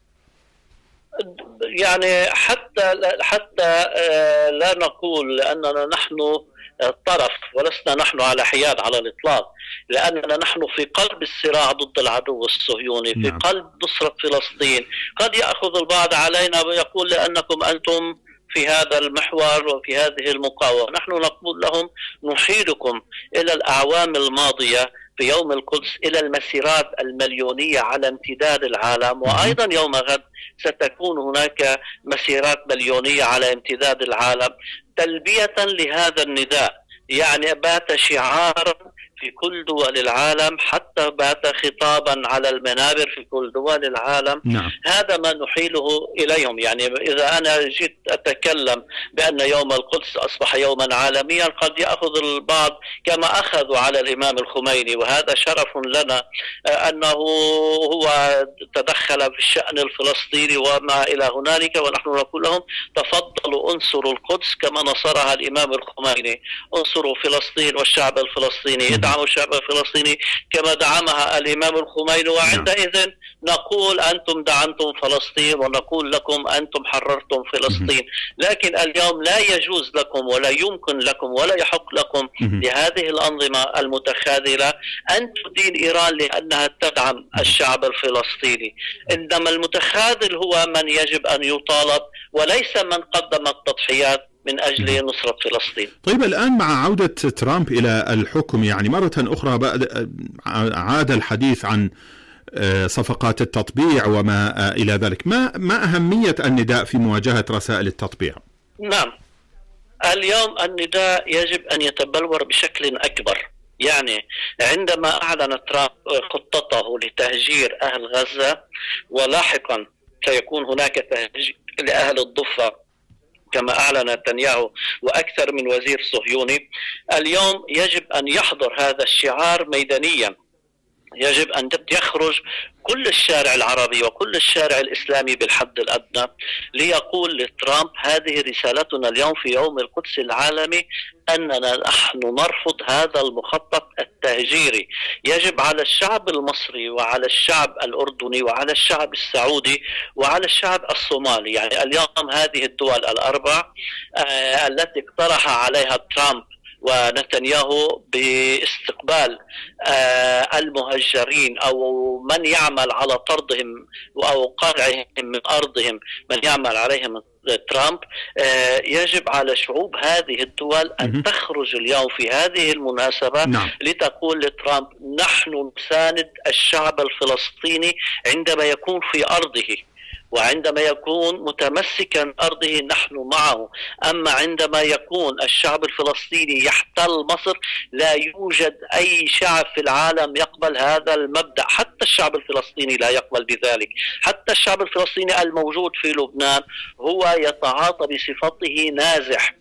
يعني حتى لا نقول لأننا نحن طرف ولسنا نحن على حياد على الإطلاق، لأننا نحن في قلب الصراع ضد العدو الصهيوني، في قلب نصرة فلسطين. قد يأخذ البعض علينا ويقول لأنكم أنتم في هذا المحور وفي هذه المقاومة. نحن نقول لهم نحيلكم إلى الأعوام الماضية في يوم القدس، إلى المسيرات المليونية على امتداد العالم، وأيضا يوم غد ستكون هناك مسيرات مليونية على امتداد العالم تلبية لهذا النداء. يعني بات شعارا في كل دول العالم، حتى بات خطابا على المنابر في كل دول العالم. نعم. هذا ما نحيله إليهم. يعني إذا أنا جيت أتكلم بأن يوم القدس أصبح يوما عالميا، قد يأخذ البعض كما أخذوا على الإمام الخميني، وهذا شرف لنا أنه هو تدخل في الشأن الفلسطيني وما إلى هنالك، ونحن نقول لهم تفضلوا انصروا القدس كما نصرها الإمام الخميني، انصروا فلسطين والشعب الفلسطيني، ادعموا الشعب الفلسطيني كما دعمها الإمام الخميني، وعندئذ نقول أنتم دعمتم فلسطين ونقول لكم أنتم حررتم فلسطين. لكن اليوم لا يجوز لكم ولا يمكن لكم ولا يحق لكم لهذه الأنظمة المتخاذلة أن تدين إيران لأنها تدعم الشعب الفلسطيني، إنما المتخاذل هو من يجب أن يطالب وليس من قدم التضحيات من أجل نصرة فلسطين. طيب، الآن مع عودة ترامب إلى الحكم، يعني مرة أخرى عاد الحديث عن صفقات التطبيع وما إلى ذلك. ما أهمية النداء في مواجهة رسائل التطبيع؟ نعم، اليوم النداء يجب أن يتبلور بشكل أكبر. يعني عندما أعلن ترامب خطته لتهجير أهل غزة، ولاحقا سيكون هناك تهجير لأهل الضفة كما أعلن نتنياهو وأكثر من وزير صهيوني، اليوم يجب أن يحضر هذا الشعار ميدانيا. يجب أن يخرج كل الشارع العربي وكل الشارع الإسلامي بالحد الأدنى ليقول لترامب هذه رسالتنا اليوم في يوم القدس العالمي، أننا نحن نرفض هذا المخطط التهجيري. يجب على الشعب المصري وعلى الشعب الأردني وعلى الشعب السعودي وعلى الشعب الصومالي، يعني اليوم هذه الدول الأربع التي اقترح عليها ترامب ونتنياهو باستقبال المهجرين أو من يعمل على طردهم أو قرعهم من أرضهم، من يعمل عليهم ترامب، يجب على شعوب هذه الدول أن تخرج اليوم في هذه المناسبة لتقول لترامب نحن نساند الشعب الفلسطيني عندما يكون في أرضه، وعندما يكون متمسكا أرضه نحن معه. أما عندما يكون الشعب الفلسطيني يحتل مصر لا يوجد أي شعب في العالم يقبل هذا المبدأ، حتى الشعب الفلسطيني لا يقبل بذلك. حتى الشعب الفلسطيني الموجود في لبنان هو يتعاطى بصفته نازح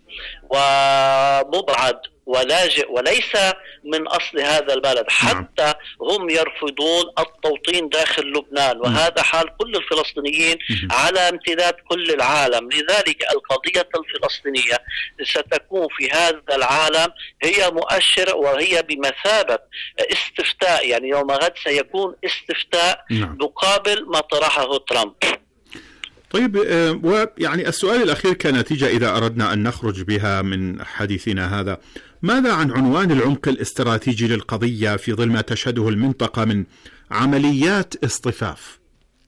ومبعد ولاجئ وليس من أصل هذا البلد، حتى هم يرفضون التوطين داخل لبنان، وهذا حال كل الفلسطينيين على امتداد كل العالم. لذلك القضية الفلسطينية ستكون في هذا العالم هي مؤشر وهي بمثابة استفتاء، يعني يوم غد سيكون استفتاء مقابل ما طرحه ترامب. طيب، ويعني السؤال الأخير كنتيجة إذا أردنا أن نخرج بها من حديثنا هذا، ماذا عن عنوان العمق الاستراتيجي للقضية في ظل ما تشهده المنطقة من عمليات اصطفاف؟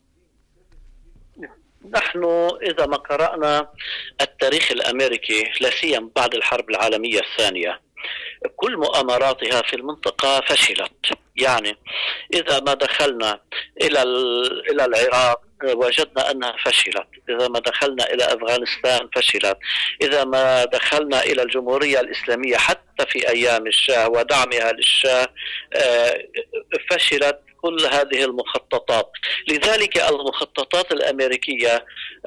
نحن إذا ما قرأنا التاريخ الأمريكي لا سيما بعد الحرب العالمية الثانية، كل مؤامراتها في المنطقة فشلت. يعني إذا ما دخلنا إلى العراق وجدنا أنها فشلت، إذا ما دخلنا إلى أفغانستان فشلت، إذا ما دخلنا إلى الجمهورية الإسلامية حتى في أيام الشاه ودعمها للشاه فشلت كل هذه المخططات. لذلك المخططات الأمريكية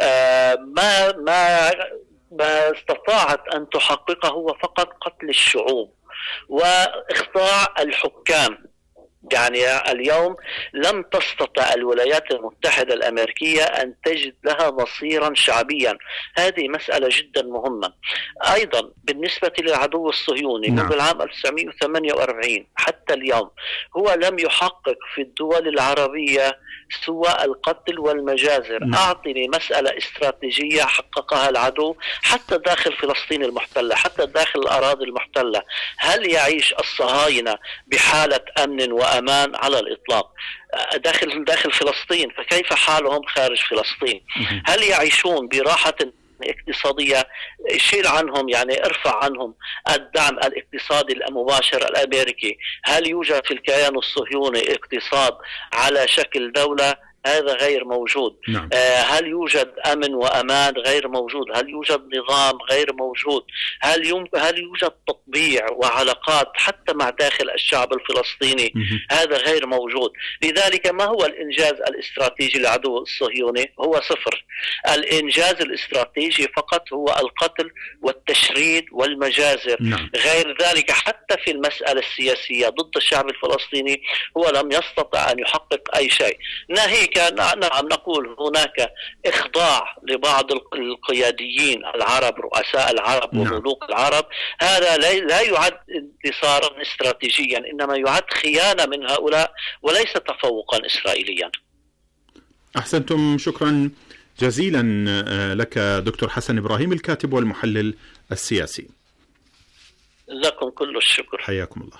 ما استطاعت أن تحققه هو فقط قتل الشعوب وإخضاع الحكام. يعني اليوم لم تستطع الولايات المتحدة الأمريكية أن تجد لها مصيرا شعبيا، هذه مسألة جدا مهمة. أيضا بالنسبة للعدو الصهيوني منذ العام 1948 حتى اليوم هو لم يحقق في الدول العربية سوى القتل والمجازر. أعطني مسألة استراتيجية حققها العدو حتى داخل فلسطين المحتلة، حتى داخل الأراضي المحتلة. هل يعيش الصهاينة بحالة أمن وأمان؟ على الإطلاق. داخل فلسطين، فكيف حالهم خارج فلسطين؟ هل يعيشون براحة اقتصادية؟ شيل عنهم، يعني ارفع عنهم الدعم الاقتصادي المباشر الأمريكي. هل يوجد في الكيان الصهيوني اقتصاد على شكل دولة؟ هذا غير موجود. نعم. هل يوجد أمن وأمان؟ غير موجود. هل يوجد نظام؟ غير موجود. هل يوجد تطبيع وعلاقات حتى مع داخل الشعب الفلسطيني؟ هذا غير موجود. لذلك ما هو الإنجاز الاستراتيجي للعدو الصهيوني؟ هو صفر. الإنجاز الاستراتيجي فقط هو القتل والتشريد والمجازر. نعم. غير ذلك حتى في المسألة السياسية ضد الشعب الفلسطيني هو لم يستطع أن يحقق أي شيء. ناهيك نعم نقول هناك إخضاع لبعض القياديين العرب، رؤساء العرب وملوك العرب. هذا لا يعد انتصارا استراتيجيا، إنما يعد خيانة من هؤلاء وليس تفوقا إسرائيليا. أحسنتم، شكرا جزيلا لك دكتور حسن إبراهيم، الكاتب والمحلل السياسي. لكم كل الشكر. حياكم الله.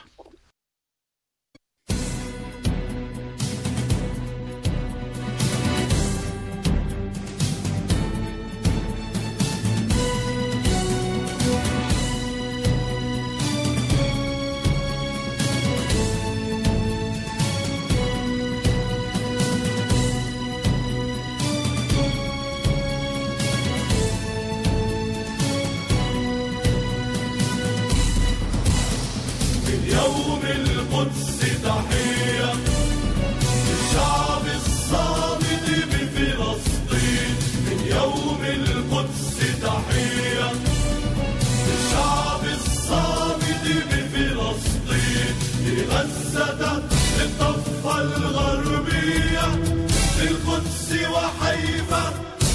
يوم القدس تحية للشعب الصامد بفلسطين. من يوم القدس تحية للشعب الصامد بفلسطين. لغزة للضفة الغربية، للقدس وحيفا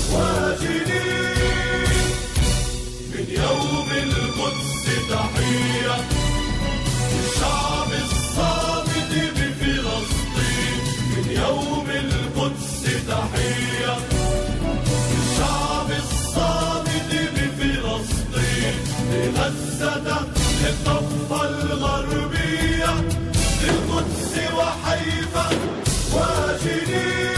وجنين. من يوم القدس تحية الشعب الصامد بفلسطين. من يوم القدس تحية الشعب الصامد بفلسطين. لغزة للضفة الغربية، للقدس وحيفا وجنين.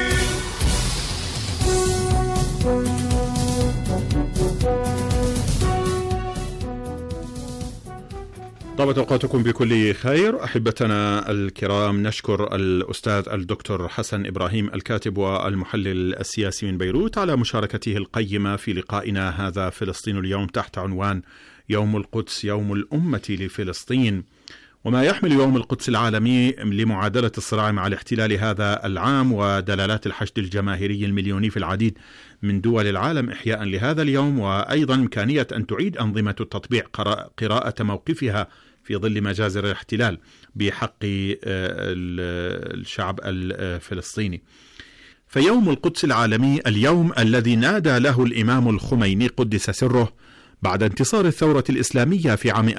طابت أوقاتكم بكل خير أحبتنا الكرام. نشكر الأستاذ الدكتور حسن إبراهيم الكاتب والمحلل السياسي من بيروت على مشاركته القيمة في لقائنا هذا فلسطين اليوم تحت عنوان يوم القدس يوم الأمة لفلسطين، وما يحمل يوم القدس العالمي لمعادلة الصراع مع الاحتلال هذا العام ودلالات الحشد الجماهيري المليوني في العديد من دول العالم إحياء لهذا اليوم، وأيضا إمكانية أن تعيد أنظمة التطبيع قراءة موقفها في ظل مجازر الاحتلال بحق الشعب الفلسطيني. فيوم القدس العالمي اليوم الذي نادى له الإمام الخميني قدس سره بعد انتصار الثورة الإسلامية في عام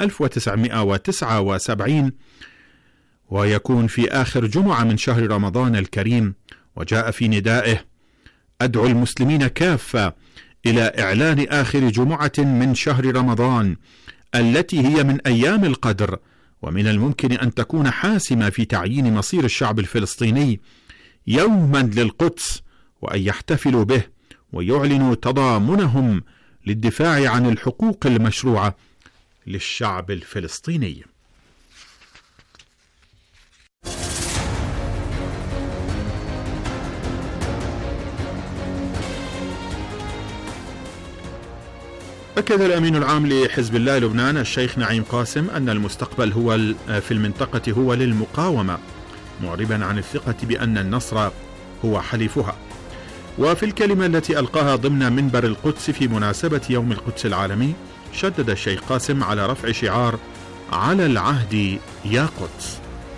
1979، ويكون في آخر جمعة من شهر رمضان الكريم. وجاء في ندائه: أدعو المسلمين كافة إلى إعلان آخر جمعة من شهر رمضان التي هي من أيام القدر، ومن الممكن أن تكون حاسمة في تعيين مصير الشعب الفلسطيني، يوما للقدس، وأن يحتفلوا به ويعلنوا تضامنهم للدفاع عن الحقوق المشروعة للشعب الفلسطيني. أكد الأمين العام لحزب الله لبنان الشيخ نعيم قاسم أن المستقبل هو في المنطقة هو للمقاومة، معربا عن الثقة بأن النصر هو حليفها. وفي الكلمة التي ألقاها ضمن منبر القدس في مناسبة يوم القدس العالمي، شدد الشيخ قاسم على رفع شعار على العهد يا قدس.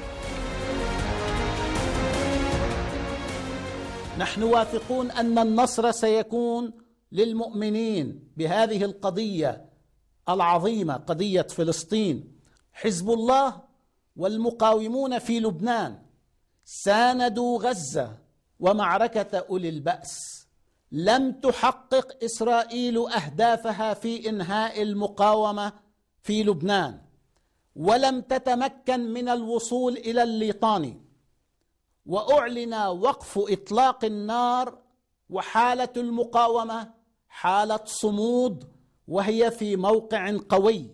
نحن واثقون أن النصر سيكون للمؤمنين بهذه القضية العظيمة، قضية فلسطين. حزب الله والمقاومون في لبنان ساندوا غزة ومعركة أولي البأس. لم تحقق إسرائيل أهدافها في إنهاء المقاومة في لبنان، ولم تتمكن من الوصول إلى الليطاني، وأعلن وقف إطلاق النار، وحالة المقاومة حالة صمود وهي في موقع قوي.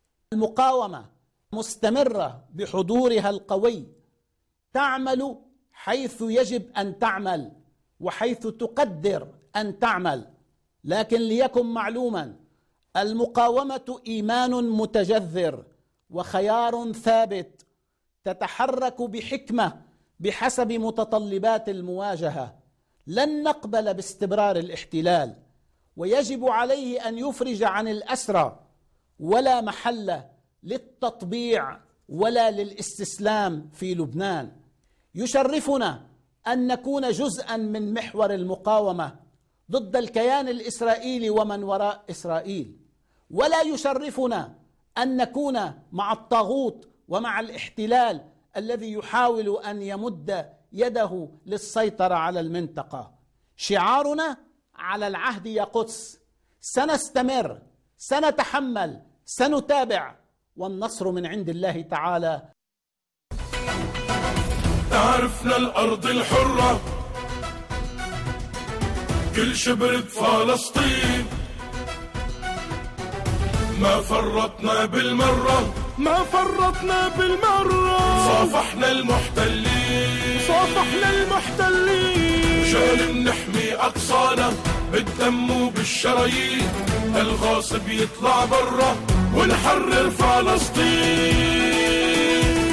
المقاومة مستمرة بحضورها القوي، تعمل حيث يجب أن تعمل وحيث تقدر أن تعمل. لكن ليكن معلوما، المقاومة إيمان متجذر وخيار ثابت تتحرك بحكمة بحسب متطلبات المواجهة. لن نقبل باستمرار الاحتلال، ويجب عليه أن يفرج عن الأسرى، ولا محل للتطبيع ولا للاستسلام في لبنان. يشرفنا أن نكون جزءا من محور المقاومة ضد الكيان الإسرائيلي ومن وراء إسرائيل، ولا يشرفنا أن نكون مع الطاغوت ومع الاحتلال الذي يحاول أن يمد يده للسيطرة على المنطقة. شعارنا على العهد يا قدس، سنستمر، سنتحمل، سنتابع، والنصر من عند الله تعالى. عرفنا الأرض الحرة كل شبر بفلسطين، ما فرطنا بالمرة، ما فرطنا بالمرة، صافحنا المحتلين، صافحنا المحتلين، مشان نحمي أقصانا بالدم وبالشرايين، الغاصب يطلع برا ونحرر فلسطين.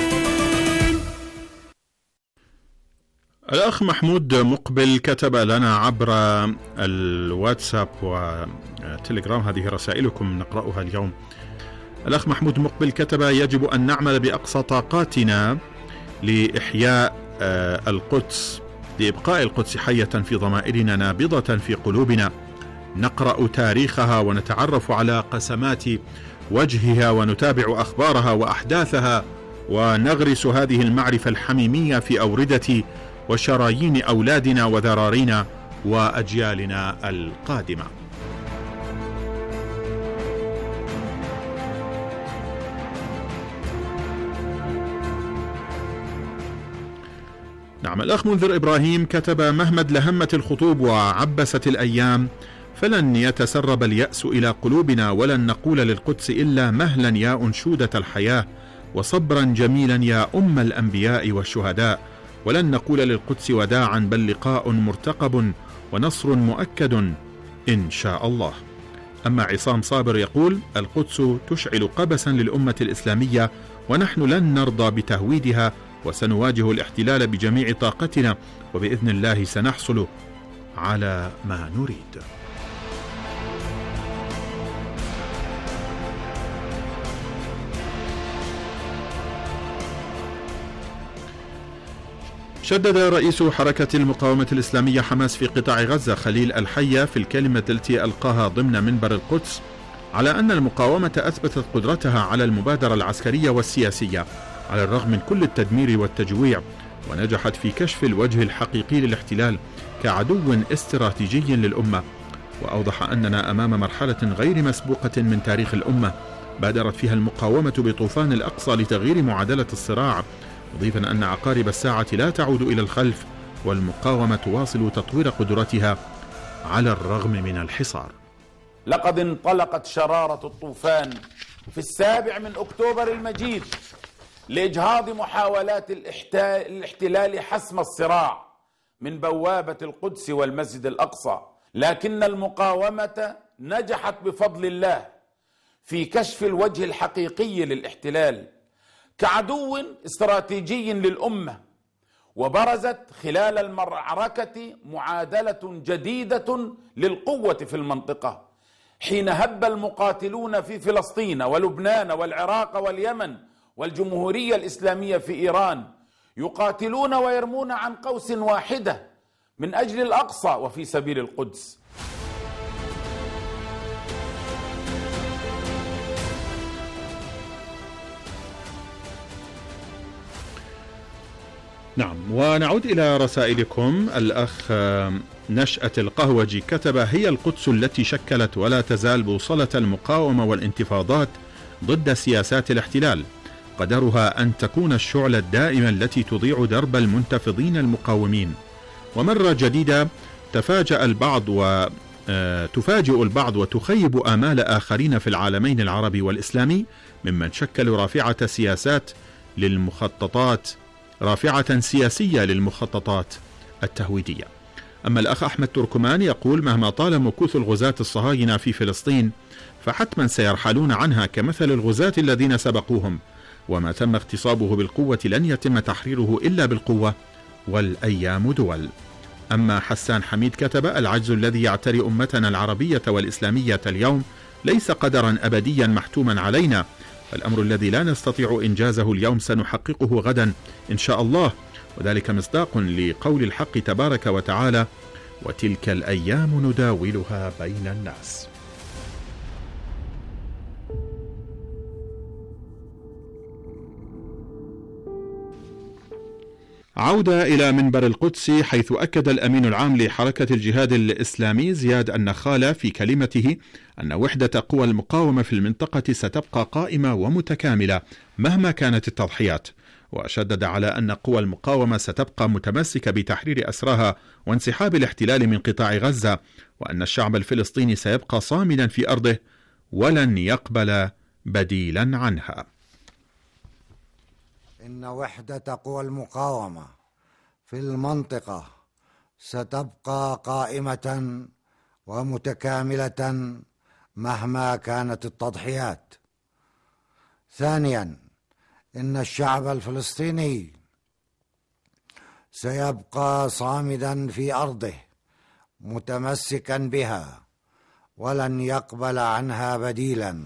الأخ محمود مقبل كتب لنا عبر الواتساب وتليجرام، هذه رسائلكم نقرأها اليوم. الأخ محمود مقبل كتب: يجب أن نعمل بأقصى طاقاتنا لإحياء القدس، لإبقاء القدس حية في ضمائرنا نابضة في قلوبنا، نقرأ تاريخها ونتعرف على قسمات وجهها ونتابع أخبارها وأحداثها، ونغرس هذه المعرفة الحميمية في أوردة وشرايين أولادنا وذرارينا وأجيالنا القادمة. نعم. الأخ منذر إبراهيم كتب: مهما ادلهمت الخطوب وعبست الأيام فلن يتسرب اليأس إلى قلوبنا، ولن نقول للقدس إلا مهلا يا أنشودة الحياة، وصبرا جميلا يا أم الأنبياء والشهداء، ولن نقول للقدس وداعا بل لقاء مرتقب ونصر مؤكد إن شاء الله. أما عصام صابر يقول: القدس تشعل قبسا للأمة الإسلامية، ونحن لن نرضى بتهويدها، وسنواجه الاحتلال بجميع طاقتنا، وبإذن الله سنحصل على ما نريد. شدد رئيس حركة المقاومة الإسلامية حماس في قطاع غزة خليل الحية في الكلمة التي ألقاها ضمن منبر القدس على أن المقاومة أثبتت قدرتها على المبادرة العسكرية والسياسية على الرغم من كل التدمير والتجويع، ونجحت في كشف الوجه الحقيقي للاحتلال كعدو استراتيجي للأمة. وأوضح أننا أمام مرحلة غير مسبوقة من تاريخ الأمة بادرت فيها المقاومة بطوفان الأقصى لتغيير معادلة الصراع، مضيفا أن عقارب الساعة لا تعود إلى الخلف، والمقاومة تواصل تطوير قدرتها على الرغم من الحصار. لقد انطلقت شرارة الطوفان في 7 أكتوبر المجيد لإجهاض محاولات الاحتلال حسم الصراع من بوابة القدس والمسجد الأقصى، لكن المقاومة نجحت بفضل الله في كشف الوجه الحقيقي للاحتلال كعدو استراتيجي للأمة، وبرزت خلال المعركة معادلة جديدة للقوة في المنطقة، حين هب المقاتلون في فلسطين ولبنان والعراق واليمن والجمهورية الإسلامية في إيران يقاتلون ويرمون عن قوس واحدة من أجل الأقصى وفي سبيل القدس. نعم، ونعود إلى رسائلكم. الأخ نشأة القهوجي كتب: هي القدس التي شكلت ولا تزال بوصلة المقاومة والانتفاضات ضد سياسات الاحتلال، قدرها أن تكون الشعلة الدائمة التي تضيع درب المنتفضين المقاومين. ومرة جديدة تفاجئ البعض وتخيب آمال آخرين في العالمين العربي والإسلامي ممن شكلوا رافعة سياسات للمخططات رافعة سياسية للمخططات التهويدية. أما الأخ أحمد تركمان يقول: مهما طال مكوث الغزاة الصهاينة في فلسطين فحتما سيرحلون عنها كمثل الغزاة الذين سبقوهم، وما تم اغتصابه بالقوة لن يتم تحريره إلا بالقوة، والأيام دول. أما حسان حميد كتب: العجز الذي يعتري أمتنا العربية والإسلامية اليوم ليس قدرا أبديا محتوما علينا، فالأمر الذي لا نستطيع إنجازه اليوم سنحققه غدا إن شاء الله، وذلك مصداق لقول الحق تبارك وتعالى: وتلك الأيام نداولها بين الناس. عودة إلى منبر القدس، حيث أكد الأمين العام لحركة الجهاد الإسلامي زياد النخالة في كلمته أن وحدة قوى المقاومة في المنطقة ستبقى قائمة ومتكاملة مهما كانت التضحيات، وشدد على أن قوى المقاومة ستبقى متمسكة بتحرير أسراها وانسحاب الاحتلال من قطاع غزة، وأن الشعب الفلسطيني سيبقى صامدا في أرضه ولن يقبل بديلا عنها. إن وحدة قوى المقاومة في المنطقة ستبقى قائمة ومتكاملة مهما كانت التضحيات. ثانيا، إن الشعب الفلسطيني سيبقى صامدا في أرضه متمسكا بها ولن يقبل عنها بديلا.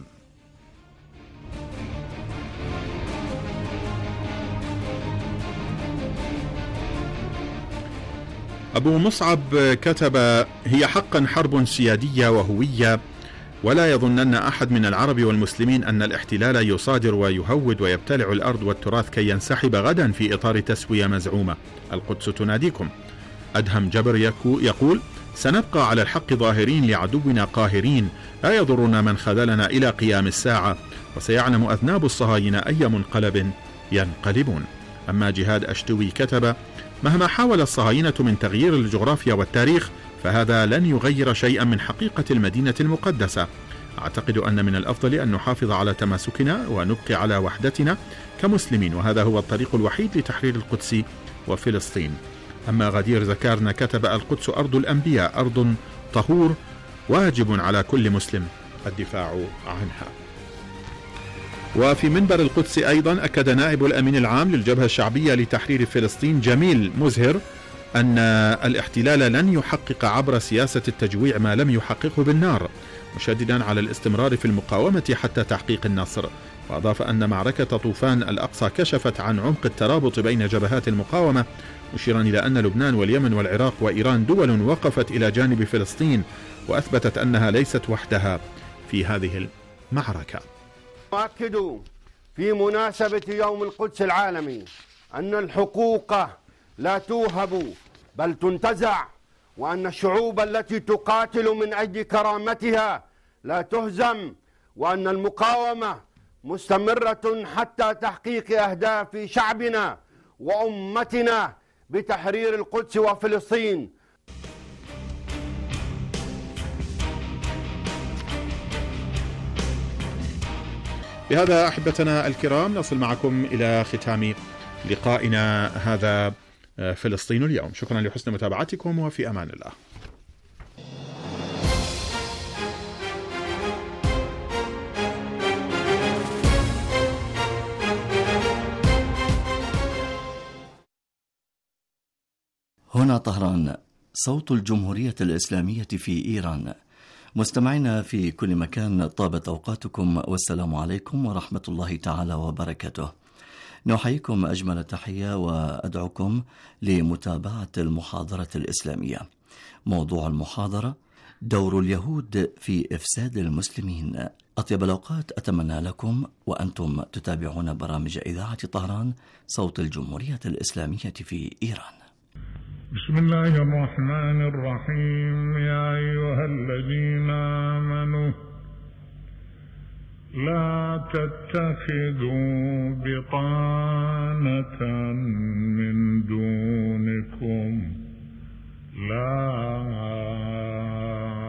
أبو مصعب كتب: هي حقا حرب سيادية وهوية، ولا يظنن أحد من العرب والمسلمين أن الاحتلال يصادر ويهود ويبتلع الأرض والتراث كي ينسحب غدا في إطار تسوية مزعومة. القدس تناديكم. أدهم جبر يقول: سنبقى على الحق ظاهرين لعدونا قاهرين، لا يضرنا من خذلنا إلى قيام الساعة، وسيعلم أذناب الصهاينة أي منقلب ينقلبون. أما جهاد أشتوي كتب: مهما حاول الصهاينة من تغيير الجغرافيا والتاريخ فهذا لن يغير شيئا من حقيقة المدينة المقدسة. أعتقد أن من الأفضل أن نحافظ على تماسكنا ونبقي على وحدتنا كمسلمين، وهذا هو الطريق الوحيد لتحرير القدس وفلسطين. أما غدير زكارنا كتب: القدس أرض الأنبياء، أرض طهور، واجب على كل مسلم الدفاع عنها. وفي منبر القدس أيضا أكد نائب الأمين العام للجبهة الشعبية لتحرير فلسطين جميل مزهر أن الاحتلال لن يحقق عبر سياسة التجويع ما لم يحققه بالنار، مشددا على الاستمرار في المقاومة حتى تحقيق النصر. وأضاف أن معركة طوفان الأقصى كشفت عن عمق الترابط بين جبهات المقاومة، مشيرا إلى أن لبنان واليمن والعراق وإيران دول وقفت إلى جانب فلسطين، وأثبتت أنها ليست وحدها في هذه المعركة. أؤكد في مناسبة يوم القدس العالمي أن الحقوق لا توهب بل تنتزع، وأن الشعوب التي تقاتل من أجل كرامتها لا تهزم، وأن المقاومة مستمرة حتى تحقيق أهداف شعبنا وأمتنا بتحرير القدس وفلسطين. بهذا أحبتنا الكرام نصل معكم إلى ختام لقائنا هذا فلسطين اليوم. شكرا لحسن متابعتكم، وفي أمان الله. هنا طهران، صوت الجمهورية الإسلامية في إيران. مستمعينا في كل مكان، طابت أوقاتكم، والسلام عليكم ورحمة الله تعالى وبركاته. نحييكم أجمل تحية وأدعوكم لمتابعة المحاضرة الإسلامية. موضوع المحاضرة: دور اليهود في إفساد المسلمين. أطيب الأوقات أتمنى لكم وأنتم تتابعون برامج إذاعة طهران، صوت الجمهورية الإسلامية في إيران. بسم الله الرحمن الرحيم. يا أيها الذين آمنوا لا تتخذوا بطانة من دونكم لا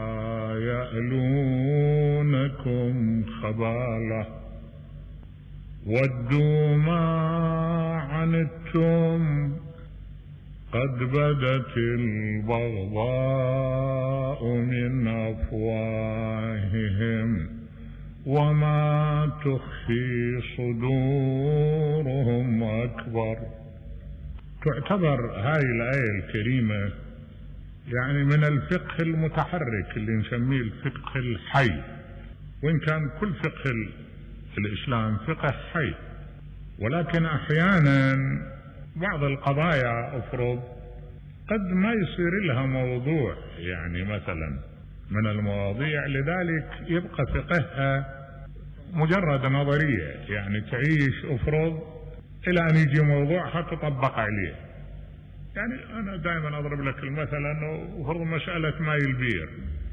يألونكم خبالة ودوا ما عنتم قد بدت البغضاء من أفواههم وما تخفي صدورهم أكبر. تعتبر هاي الآية الكريمة يعني من الفقه المتحرك اللي نسميه الفقه الحي، وإن كان كل فقه الإسلام فقه حي، ولكن أحيانا بعض القضايا أفرض قد ما يصير لها موضوع يعني مثلا من المواضيع، لذلك يبقى فقهها مجرد نظرية، يعني تعيش أفرض إلى أن يجي موضوعها تطبق عليه. يعني أنا دائما أضرب لك المثل أنه أفرض مسألة ماء البير،